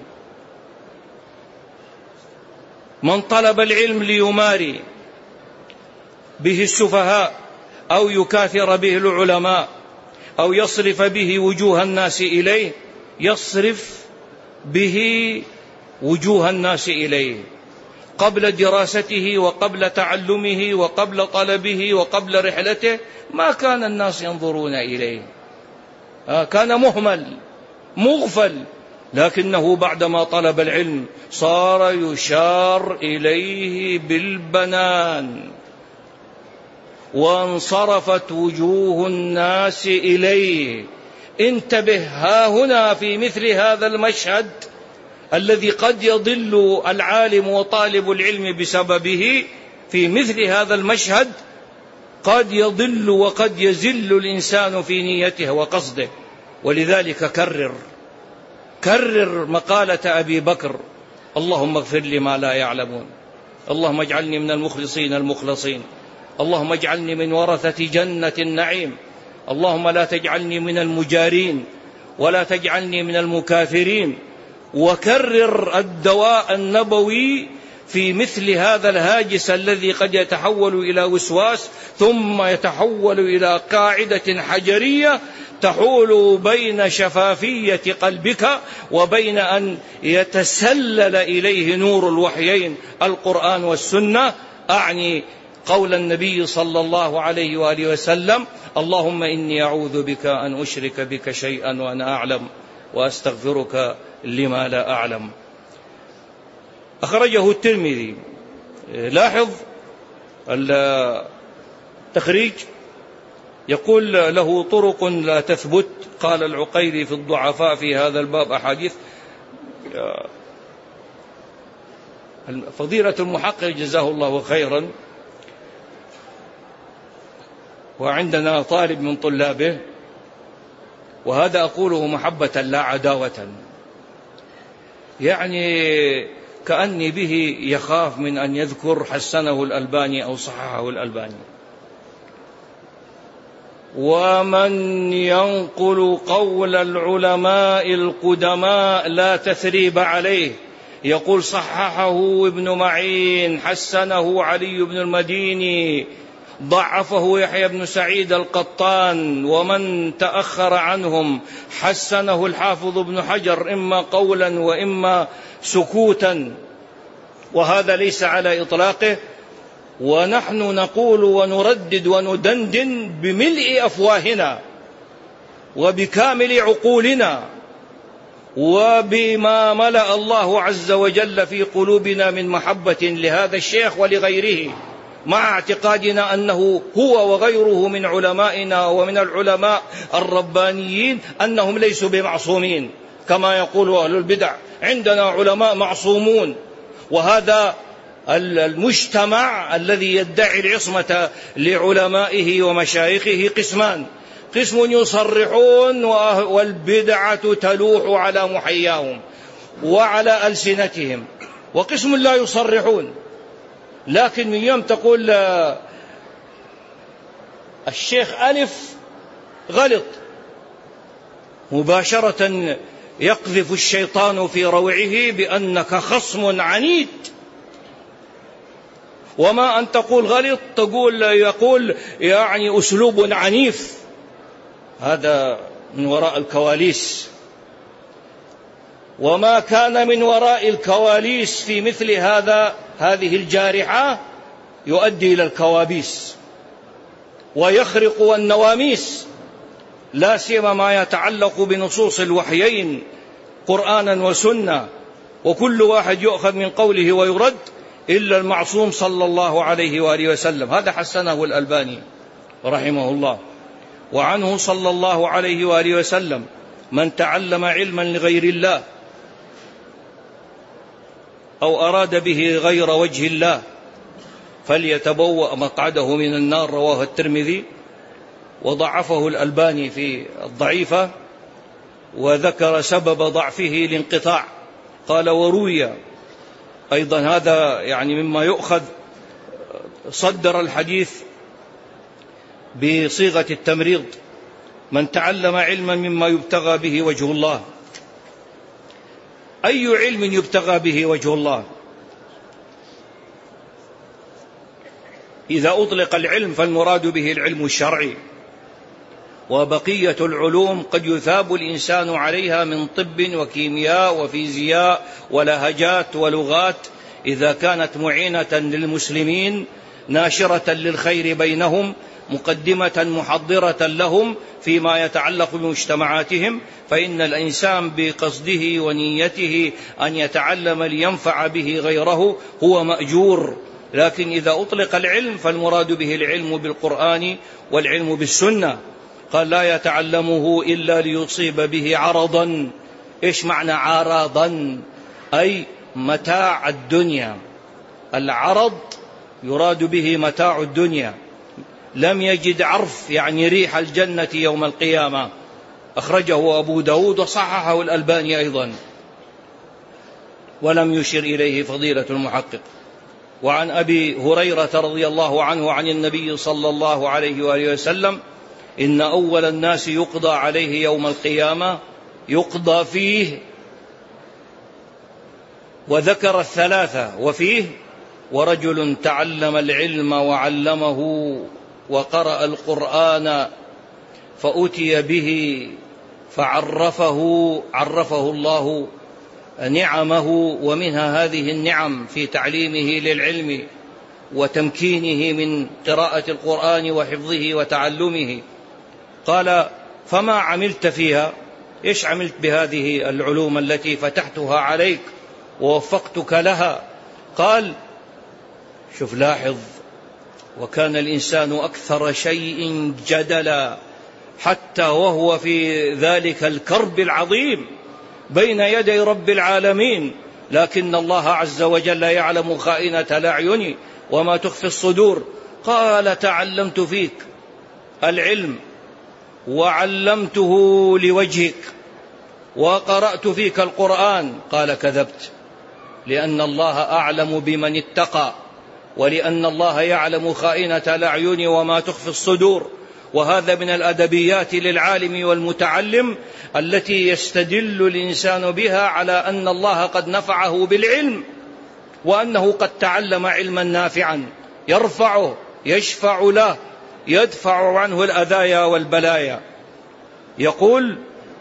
من طلب العلم ليماري به السفهاء أو يكاثر به العلماء أو يصرف به وجوه الناس إليه، يصرف به وجوه الناس إليه قبل دراسته وقبل تعلمه وقبل طلبه وقبل رحلته. ما كان الناس ينظرون إليه، كان مهمل مغفل، لكنه بعدما طلب العلم صار يشار إليه بالبنان وانصرفت وجوه الناس إليه. انتبه ها هنا في مثل هذا المشهد الذي قد يضل العالم وطالب العلم بسببه. في مثل هذا المشهد قد يضل وقد يزل الإنسان في نيته وقصده. ولذلك كرر مقالة أبي بكر: اللهم اغفر لي ما لا يعلمون، اللهم اجعلني من المخلصين المخلصين، اللهم اجعلني من ورثة جنة النعيم، اللهم لا تجعلني من المجارين ولا تجعلني من المكافرين. وكرر الدواء النبوي في مثل هذا الهاجس الذي قد يتحول إلى وسواس ثم يتحول إلى قاعدة حجرية تحول بين شفافية قلبك وبين أن يتسلل إليه نور الوحيين القرآن والسنة. أعني قول النبي صلى الله عليه وآله وسلم: اللهم إني أعوذ بك أن أشرك بك شيئا وأنا أعلم وأستغفرك لما لا أعلم. أخرجه الترمذي. لاحظ التخريج، يقول: له طرق لا تثبت. قال العقيلي في الضعفاء في هذا الباب أحاديث. فضيلة المحقق جزاه الله خيرا وعندنا طالب من طلابه، وهذا أقوله محبة لا عداوة، يعني كأني به يخاف من أن يذكر حسنه الألباني أو صححه الألباني. ومن ينقل قول العلماء القدماء لا تثريب عليه، يقول صححه ابن معين، حسنه علي بن المديني، ضعفه يحيى بن سعيد القطان، ومن تأخر عنهم حسنه الحافظ ابن حجر، إما قولا وإما سكوتا، وهذا ليس على إطلاقه. ونحن نقول ونردد وندندن بملء أفواهنا وبكامل عقولنا وبما ملأ الله عز وجل في قلوبنا من محبة لهذا الشيخ ولغيره، مع اعتقادنا أنه هو وغيره من علمائنا ومن العلماء الربانيين أنهم ليسوا بمعصومين كما يقول أهل البدع، عندنا علماء معصومون. وهذا المجتمع الذي يدعي العصمة لعلمائه ومشايخه قسمان: قسم يصرحون والبدعة تلوح على محياهم وعلى ألسنتهم، وقسم لا يصرحون، لكن من يوم تقول الشيخ ألف غلط، مباشرة يقذف الشيطان في روعه بأنك خصم عنيد، وما أن تقول غلط يقول يعني أسلوب عنيف. هذا من وراء الكواليس، وما كان من وراء الكواليس في مثل هذه الجارحة يؤدي إلى الكوابيس ويخرق النواميس، لا سيما ما يتعلق بنصوص الوحيين قرآنا وسنة، وكل واحد يؤخذ من قوله ويرد إلا المعصوم صلى الله عليه وآله وسلم. هذا حسنه الألباني رحمه الله. وعنه صلى الله عليه وآله وسلم: من تعلم علما لغير الله أو أراد به غير وجه الله فليتبوأ مقعده من النار. رواه الترمذي، وضعفه الألباني في الضعيفة، وذكر سبب ضعفه الانقطاع. قال: وروي أيضا، هذا يعني مما يؤخذ، صدر الحديث بصيغة التمريض: من تعلم علما مما يبتغى به وجه الله. أي علم يبتغى به وجه الله؟ إذا أطلق العلم فالمراد به العلم الشرعي، وبقية العلوم قد يثاب الإنسان عليها من طب وكيمياء وفيزياء ولهجات ولغات، إذا كانت معينة للمسلمين ناشرة للخير بينهم، مقدمة محضرة لهم فيما يتعلق بمجتمعاتهم، فإن الإنسان بقصده ونيته أن يتعلم لينفع به غيره هو مأجور. لكن إذا أطلق العلم فالمراد به العلم بالقرآن والعلم بالسنة. قال: لا يتعلمه إلا ليصيب به عرضا. إيش معنى عرضا؟ أي متاع الدنيا. العرض يراد به متاع الدنيا. لم يجد عرف يعني ريح الجنة يوم القيامة. أخرجه أبو داود وصححه الألباني أيضا، ولم يشر إليه فضيلة المحقق. وعن أبي هريرة رضي الله عنه عن النبي صلى الله عليه وآله وسلم: إن أول الناس يقضى عليه يوم القيامة يقضى فيه، وذكر الثلاثة وفيه: ورجل تعلم العلم وعلمه وقرأ القرآن فأتي به عرفه الله نعمه، ومنها هذه النعم في تعليمه للعلم وتمكينه من قراءة القرآن وحفظه وتعلمه. قال: فما عملت فيها؟ إيش عملت بهذه العلوم التي فتحتها عليك ووفقتك لها؟ قال: شوف، لاحظ، وكان الإنسان أكثر شيء جدلا حتى وهو في ذلك الكرب العظيم بين يدي رب العالمين، لكن الله عز وجل يعلم خائنة الأعين وما تخفي الصدور. قال: تعلمت فيك العلم وعلمته لوجهك وقرأت فيك القرآن، قال كذبت، لأن الله أعلم بمن اتقى، ولأن الله يعلم خائنة الأعين وما تخفي الصدور. وهذا من الأدبيات للعالم والمتعلم التي يستدل الإنسان بها على أن الله قد نفعه بالعلم، وأنه قد تعلم علما نافعا يرفعه، يشفع له، يدفع عنه الأذايا والبلايا. يقول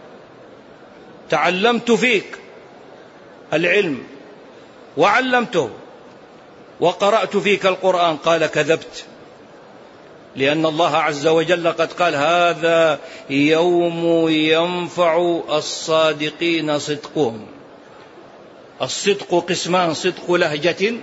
تعلمت فيك العلم وعلمته وقرأت فيك القرآن، قال كذبت، لأن الله عز وجل قد قال هذا يوم ينفع الصادقين صدقهم. الصدق قسمان: صدق لهجة،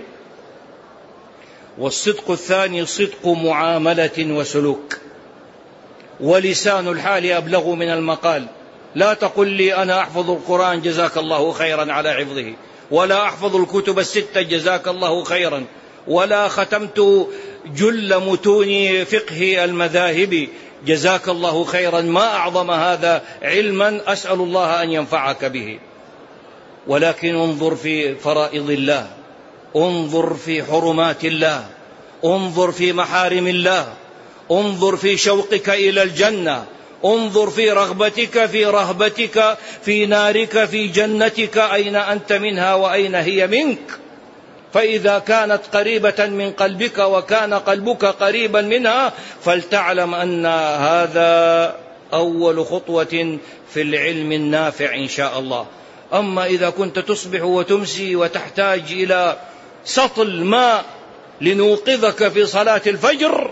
والصدق الثاني صدق معاملة وسلوك. ولسان الحال أبلغ من المقال. لا تقل لي أنا أحفظ القرآن جزاك الله خيرا على حفظه، ولا أحفظ الكتب الستة جزاك الله خيرا، ولا ختمت جل متون فقه المذاهب جزاك الله خيرا. ما أعظم هذا علما، أسأل الله أن ينفعك به. ولكن انظر في فرائض الله، انظر في حرمات الله، انظر في محارم الله، انظر في شوقك إلى الجنة، انظر في رغبتك، في رهبتك، في نارك، في جنتك، أين أنت منها وأين هي منك. فإذا كانت قريبة من قلبك وكان قلبك قريبا منها فلتعلم أن هذا أول خطوة في العلم النافع إن شاء الله. أما إذا كنت تصبح وتمسي وتحتاج إلى سطل ماء لنوقظك في صلاة الفجر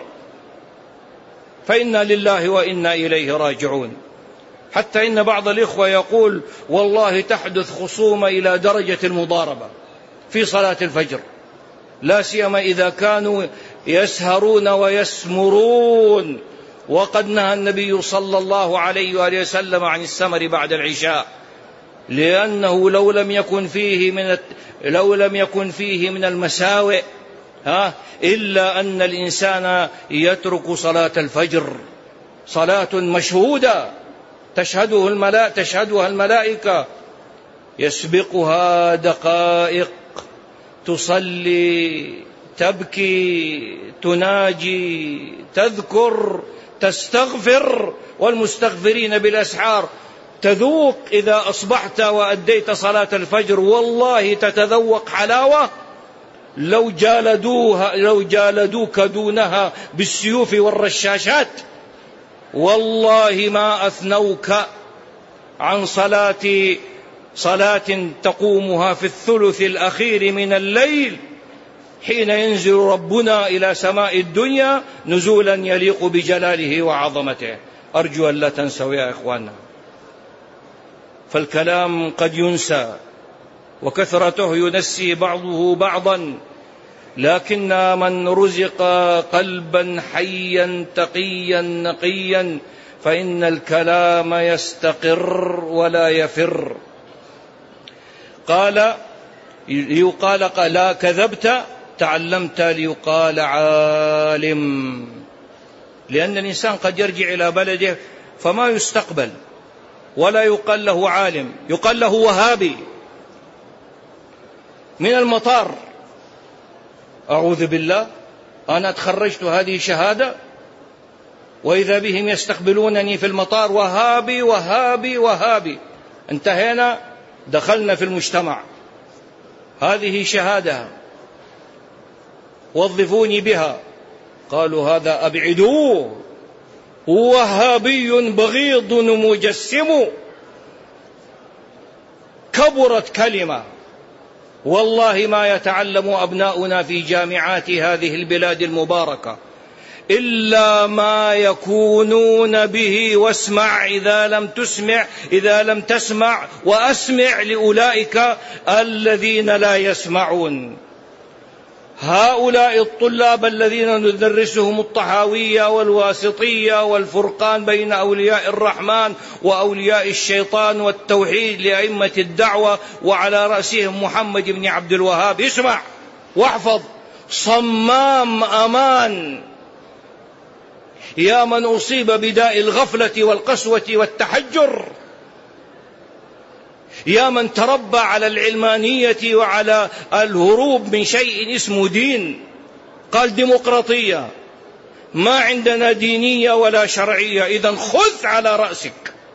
فإنا لله وإنا إليه راجعون. حتى إن بعض الإخوة يقول والله تحدث خصومة إلى درجة المضاربة في صلاة الفجر، لا سيما إذا كانوا يسهرون ويسمرون، وقد نهى النبي صلى الله عليه وآله وسلم عن السمر بعد العشاء، لأنه لو لم يكن فيه من المساوئ إلا أن الإنسان يترك صلاة الفجر، صلاة مشهودة تشهدها الملائكة، يسبقها دقائق، تصلي، تبكي، تناجي، تذكر، تستغفر، والمستغفرين بالأسحار. تذوق إذا أصبحت وأديت صلاة الفجر، والله تتذوق حلاوة لو جالدوك دونها بالسيوف والرشاشات والله ما أثنوك عن صلاة تقومها في الثلث الأخير من الليل حين ينزل ربنا إلى سماء الدنيا نزولا يليق بجلاله وعظمته. أرجو أن لا تنسوا يا إخواننا، فالكلام قد ينسى وكثرته ينسي بعضه بعضا، لكن من رزق قلبا حيا تقيا نقيا فإن الكلام يستقر ولا يفر. قال ليقال لا كذبت، تعلمت ليقال عالم، لأن الإنسان قد يرجع إلى بلده فما يستقبل ولا يقال له عالم، يقال له وهابي. من المطار أعوذ بالله، أنا تخرجت هذه شهادة وإذا بهم يستقبلونني في المطار وهابي وهابي وهابي. انتهينا، دخلنا في المجتمع، هذه شهادة وظفوني بها. قالوا هذا أبعدوه، وهابي بغيض مجسم. كبرت كلمة، والله ما يتعلم أبناؤنا في جامعات هذه البلاد المباركة إلا ما يكونون به. واسمع إذا لم تسمع وأسمع لأولئك الذين لا يسمعون. هؤلاء الطلاب الذين ندرسهم الطحاوية والواسطية والفرقان بين أولياء الرحمن وأولياء الشيطان والتوحيد لأئمة الدعوة وعلى رأسهم محمد بن عبد الوهاب. اسمع واحفظ، صمام أمان يا من أصيب بداء الغفلة والقسوة والتحجر، يا من تربى على العلمانية وعلى الهروب من شيء اسمه دين. قال ديمقراطية، ما عندنا دينية ولا شرعية، إذن خذ على رأسك.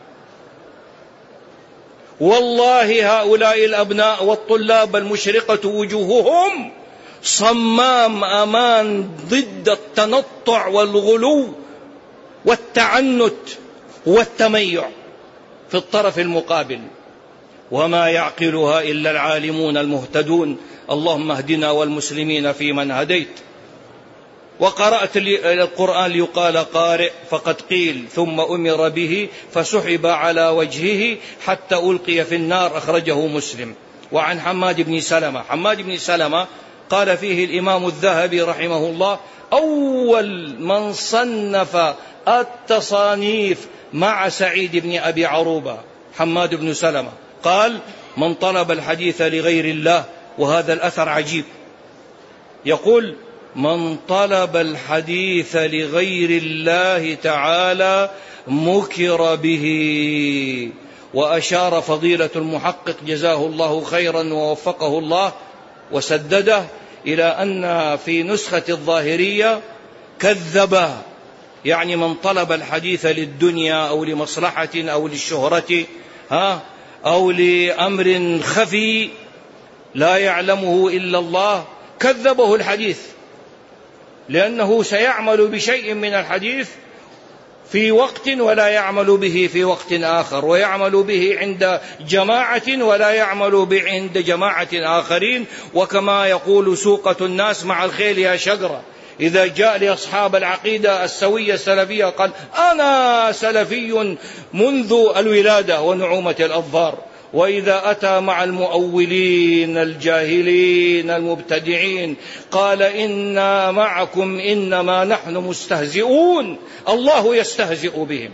والله هؤلاء الأبناء والطلاب المشرقة وجوههم صمام أمان ضد التنطع والغلو والتعنت والتميع في الطرف المقابل، وما يعقلها إلا العالمون المهتدون. اللهم اهدنا والمسلمين فيمن هديت. وقرأت القرآن ليقال قارئ فقد قيل، ثم أمر به فسحب على وجهه حتى ألقي في النار، أخرجه مسلم. وعن حماد بن سلمة قال فيه الإمام الذهبي رحمه الله: أول من صنف التصانيف مع سعيد بن أبي عروبة حماد بن سلمة، قال: من طلب الحديث لغير الله. وهذا الأثر عجيب، يقول: من طلب الحديث لغير الله تعالى مكر به. وأشار فضيلة المحقق جزاه الله خيرا ووفقه الله وسدده إلى أن في نسخة الظاهرية كذبه، يعني من طلب الحديث للدنيا أو لمصلحة أو للشهرة أو لأمر خفي لا يعلمه إلا الله، كذبه الحديث، لأنه سيعمل بشيء من الحديث في وقت ولا يعمل به في وقت آخر، ويعمل به عند جماعة ولا يعمل به عند جماعة آخرين. وكما يقول سوقة الناس مع الخيل يا شقرة، إذا جاء لأصحاب العقيدة السوية السلفية قال: أنا سلفي منذ الولادة ونعومة الأظفار. وإذا أتى مع المؤولين الجاهلين المبتدعين قال: إنا معكم إنما نحن مستهزئون. الله يستهزئ بهم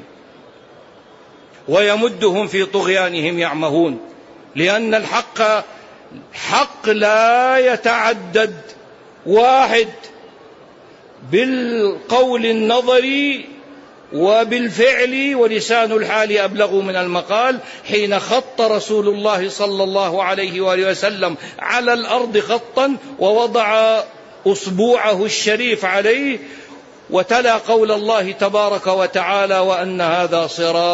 ويمدهم في طغيانهم يعمهون، لأن الحق حق لا يتعدد. واحد بالقول النظري وبالفعل، ولسان الحال أبلغ من المقال. حين خط رسول الله صلى الله عليه وآله وسلم على الأرض خطا ووضع أصبوعه الشريف عليه وتلا قول الله تبارك وتعالى: وأن هذا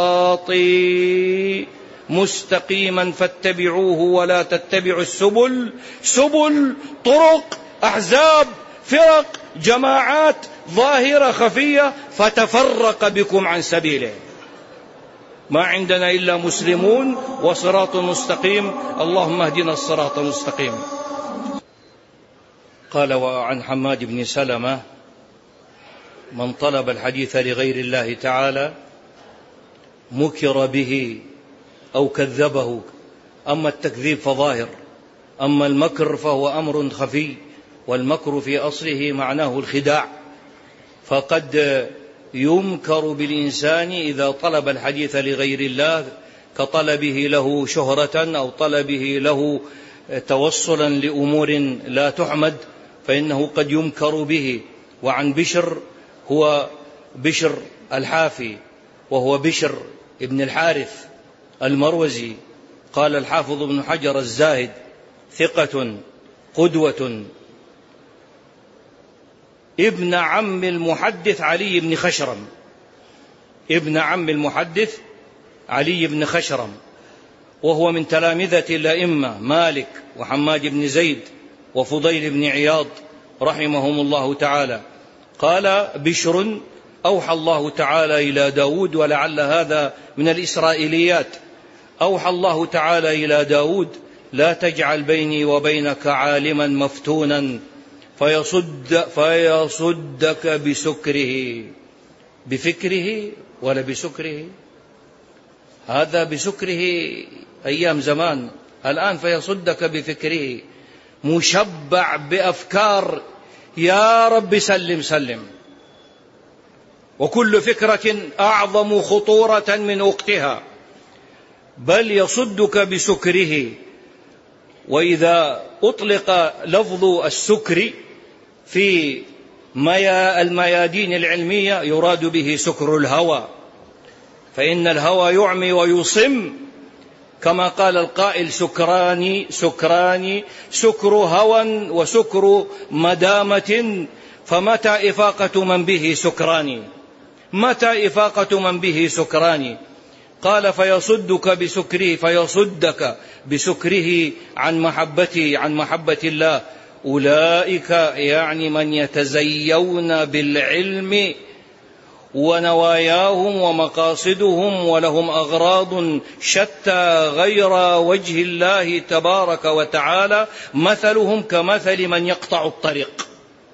صراطي مستقيما فاتبعوه ولا تتبعوا السبل. سبل، طرق، أحزاب، فرق، جماعات ظاهرة خفية، فتفرق بكم عن سبيله. ما عندنا إلا مسلمون وصراط مستقيم. اللهم اهدنا الصراط المستقيم. قال: وعن حماد بن سلمة: من طلب الحديث لغير الله تعالى مكر به أو كذبه. أما التكذيب فظاهر، أما المكر فهو أمر خفي، والمكر في أصله معناه الخداع. فقد يمكر بالإنسان إذا طلب الحديث لغير الله، كطلبه له شهرة أو طلبه له توصلا لأمور لا تحمد، فإنه قد يمكر به. وعن بشر، هو بشر الحافي، وهو بشر ابن الحارث المروزي، قال الحافظ ابن حجر الزاهد: ثقة قدوة، ابن عم المحدث علي بن خشرم، ابن عم المحدث علي بن خشرم، وهو من تلامذة الأئمة مالك وحماد بن زيد وفضيل بن عياض رحمهم الله تعالى. قال بشر: أوحى الله تعالى إلى داود، ولعل هذا من الإسرائيليات، أوحى الله تعالى إلى داود: لا تجعل بيني وبينك عالما مفتونا فيصدك بسكره. بفكره ولا بسكره؟ هذا بسكره أيام زمان، الآن فيصدك بفكره، مشبع بأفكار. يا رب سلم سلم. وكل فكرة أعظم خطورة من وقتها، بل يصدك بسكره. وإذا أطلق لفظ السكر في الميادين العلمية يراد به سكر الهوى، فإن الهوى يعمي ويصم، كما قال القائل: سكران سكر هوى وسكر مدامة، فمتى إفاقة من به سكران؟ متى إفاقة من به سكران؟ قال: فيصدك بسكره عن محبة الله. أولئك يعني من يتزيون بالعلم ونواياهم ومقاصدهم ولهم أغراض شتى غير وجه الله تبارك وتعالى، مثلهم كمثل من يقطع الطريق،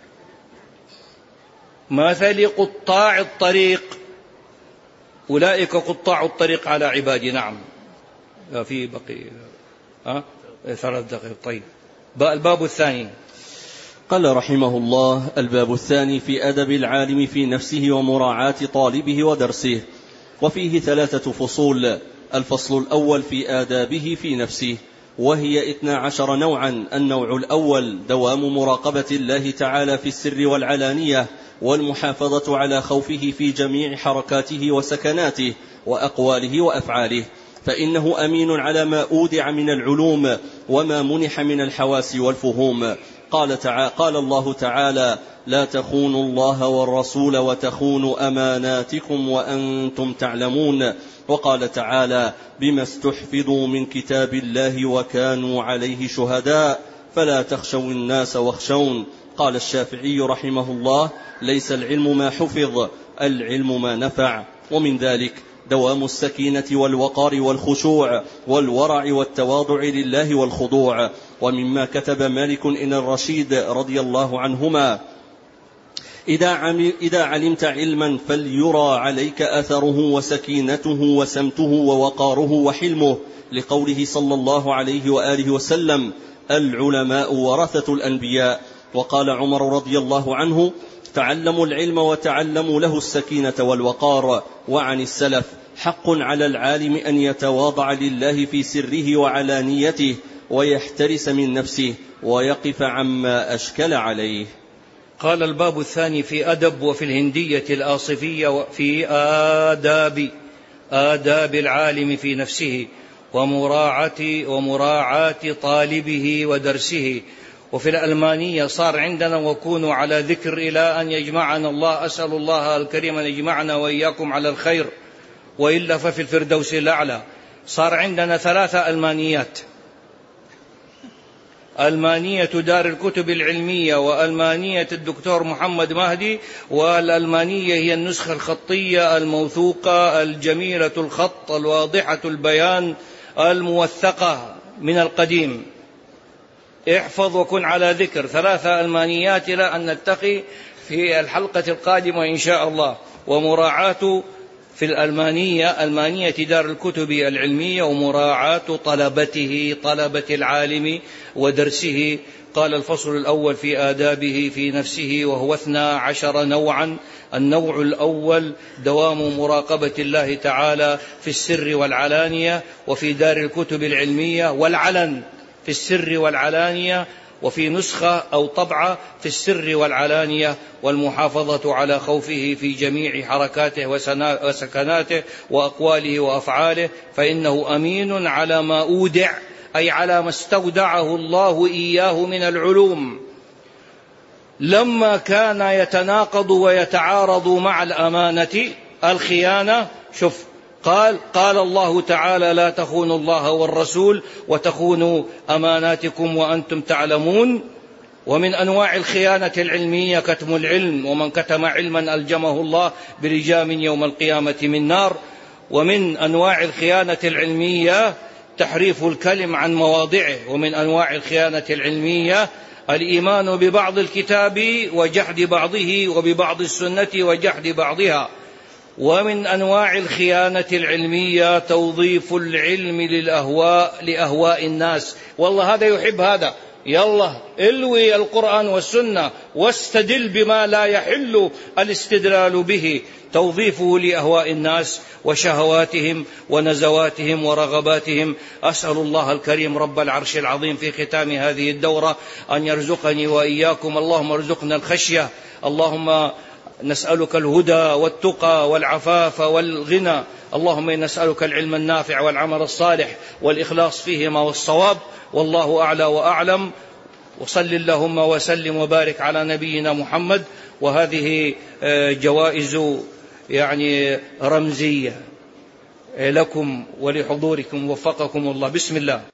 مثل قطاع الطريق. أولئك قطاع الطريق على عبادي. نعم، في بقي 3 دقائق. طيب، الباب الثاني. قال رحمه الله: الباب الثاني في أدب العالم في نفسه ومراعاة طالبه ودرسه، وفيه 3 فصول. الفصل الأول في آدابه في نفسه، وهي 12 نوعا. النوع الأول دوام مراقبة الله تعالى في السر والعلانية، والمحافظة على خوفه في جميع حركاته وسكناته وأقواله وأفعاله، فإنه أمين على ما أودع من العلوم وما منح من الحواس والفهوم. قال الله تعالى: لا تخونوا الله والرسول وتخونوا أماناتكم وأنتم تعلمون. وقال تعالى: بما استحفظوا من كتاب الله وكانوا عليه شهداء فلا تخشوا الناس واخشون. قال الشافعي رحمه الله: ليس العلم ما حفظ، العلم ما نفع. ومن ذلك دوام السكينة والوقار والخشوع والورع والتواضع لله والخضوع. ومما كتب مالك إن الرشيد رضي الله عنهما: إذا علمت علما فليرى عليك أثره وسكينته وسمته ووقاره وحلمه، لقوله صلى الله عليه وآله وسلم: العلماء ورثة الأنبياء. وقال عمر رضي الله عنه: تعلموا العلم وتعلموا له السكينة والوقار. وعن السلف: حق على العالم أن يتواضع لله في سره وعلانيته، ويحترس من نفسه، ويقف عما أشكل عليه. قال: الباب الثاني في أدب، وفي الهندية الآصفية في آداب العالم في نفسه ومراعاة طالبه ودرسه. وفي الألمانية صار عندنا: وكونوا على ذكر إلى أن يجمعنا الله. أسأل الله الكريم أن يجمعنا وإياكم على الخير، وإلا ففي الفردوس الأعلى. صار عندنا 3 ألمانيات: ألمانية دار الكتب العلمية، وألمانية الدكتور محمد مهدي، والألمانية هي النسخة الخطية الموثوقة الجميلة الخط الواضحة البيان الموثقة من القديم. احفظ وكن على ذكر 3 ألمانيات إلى أن نلتقي في الحلقة القادمة إن شاء الله. ومراعاة في ألمانية دار الكتب العلمية ومراعاة طلبة العالم ودرسه. قال: الفصل الأول في آدابه في نفسه، وهو 12 نوعا. النوع الأول دوام مراقبة الله تعالى في السر والعلانية، وفي دار الكتب العلمية، والعلن في السر والعلانية، وفي نسخة أو طبعة في السر والعلانية، والمحافظة على خوفه في جميع حركاته وسكناته وأقواله وأفعاله، فإنه أمين على ما أودع، أي على ما استودعه الله إياه من العلوم، لما كان يتناقض ويتعارض مع الأمانة الخيانة. شوف، قال الله تعالى: لا تخونوا الله والرسول وتخونوا أماناتكم وأنتم تعلمون. ومن أنواع الخيانة العلمية كتم العلم، ومن كتم علما ألجمه الله بلجام يوم القيامة من نار. ومن أنواع الخيانة العلمية تحريف الكلم عن مواضعه. ومن أنواع الخيانة العلمية الإيمان ببعض الكتاب وجحد بعضه، وببعض السنة وجحد بعضها. ومن أنواع الخيانة العلمية توظيف العلم لأهواء الناس. والله هذا يحب هذا، يلا الوي القرآن والسنة واستدل بما لا يحل الاستدلال به، توظيفه لأهواء الناس وشهواتهم ونزواتهم ورغباتهم. أسأل الله الكريم رب العرش العظيم في ختام هذه الدورة أن يرزقني وإياكم، اللهم ارزقنا الخشية، اللهم نسألك الهدى والتقى والعفاف والغنى، اللهم نسألك العلم النافع والعمل الصالح والإخلاص فيهما والصواب. والله أعلى وأعلم. وصل اللهم وسلم وبارك على نبينا محمد. وهذه جوائز يعني رمزية لكم ولحضوركم، وفقكم الله. بسم الله.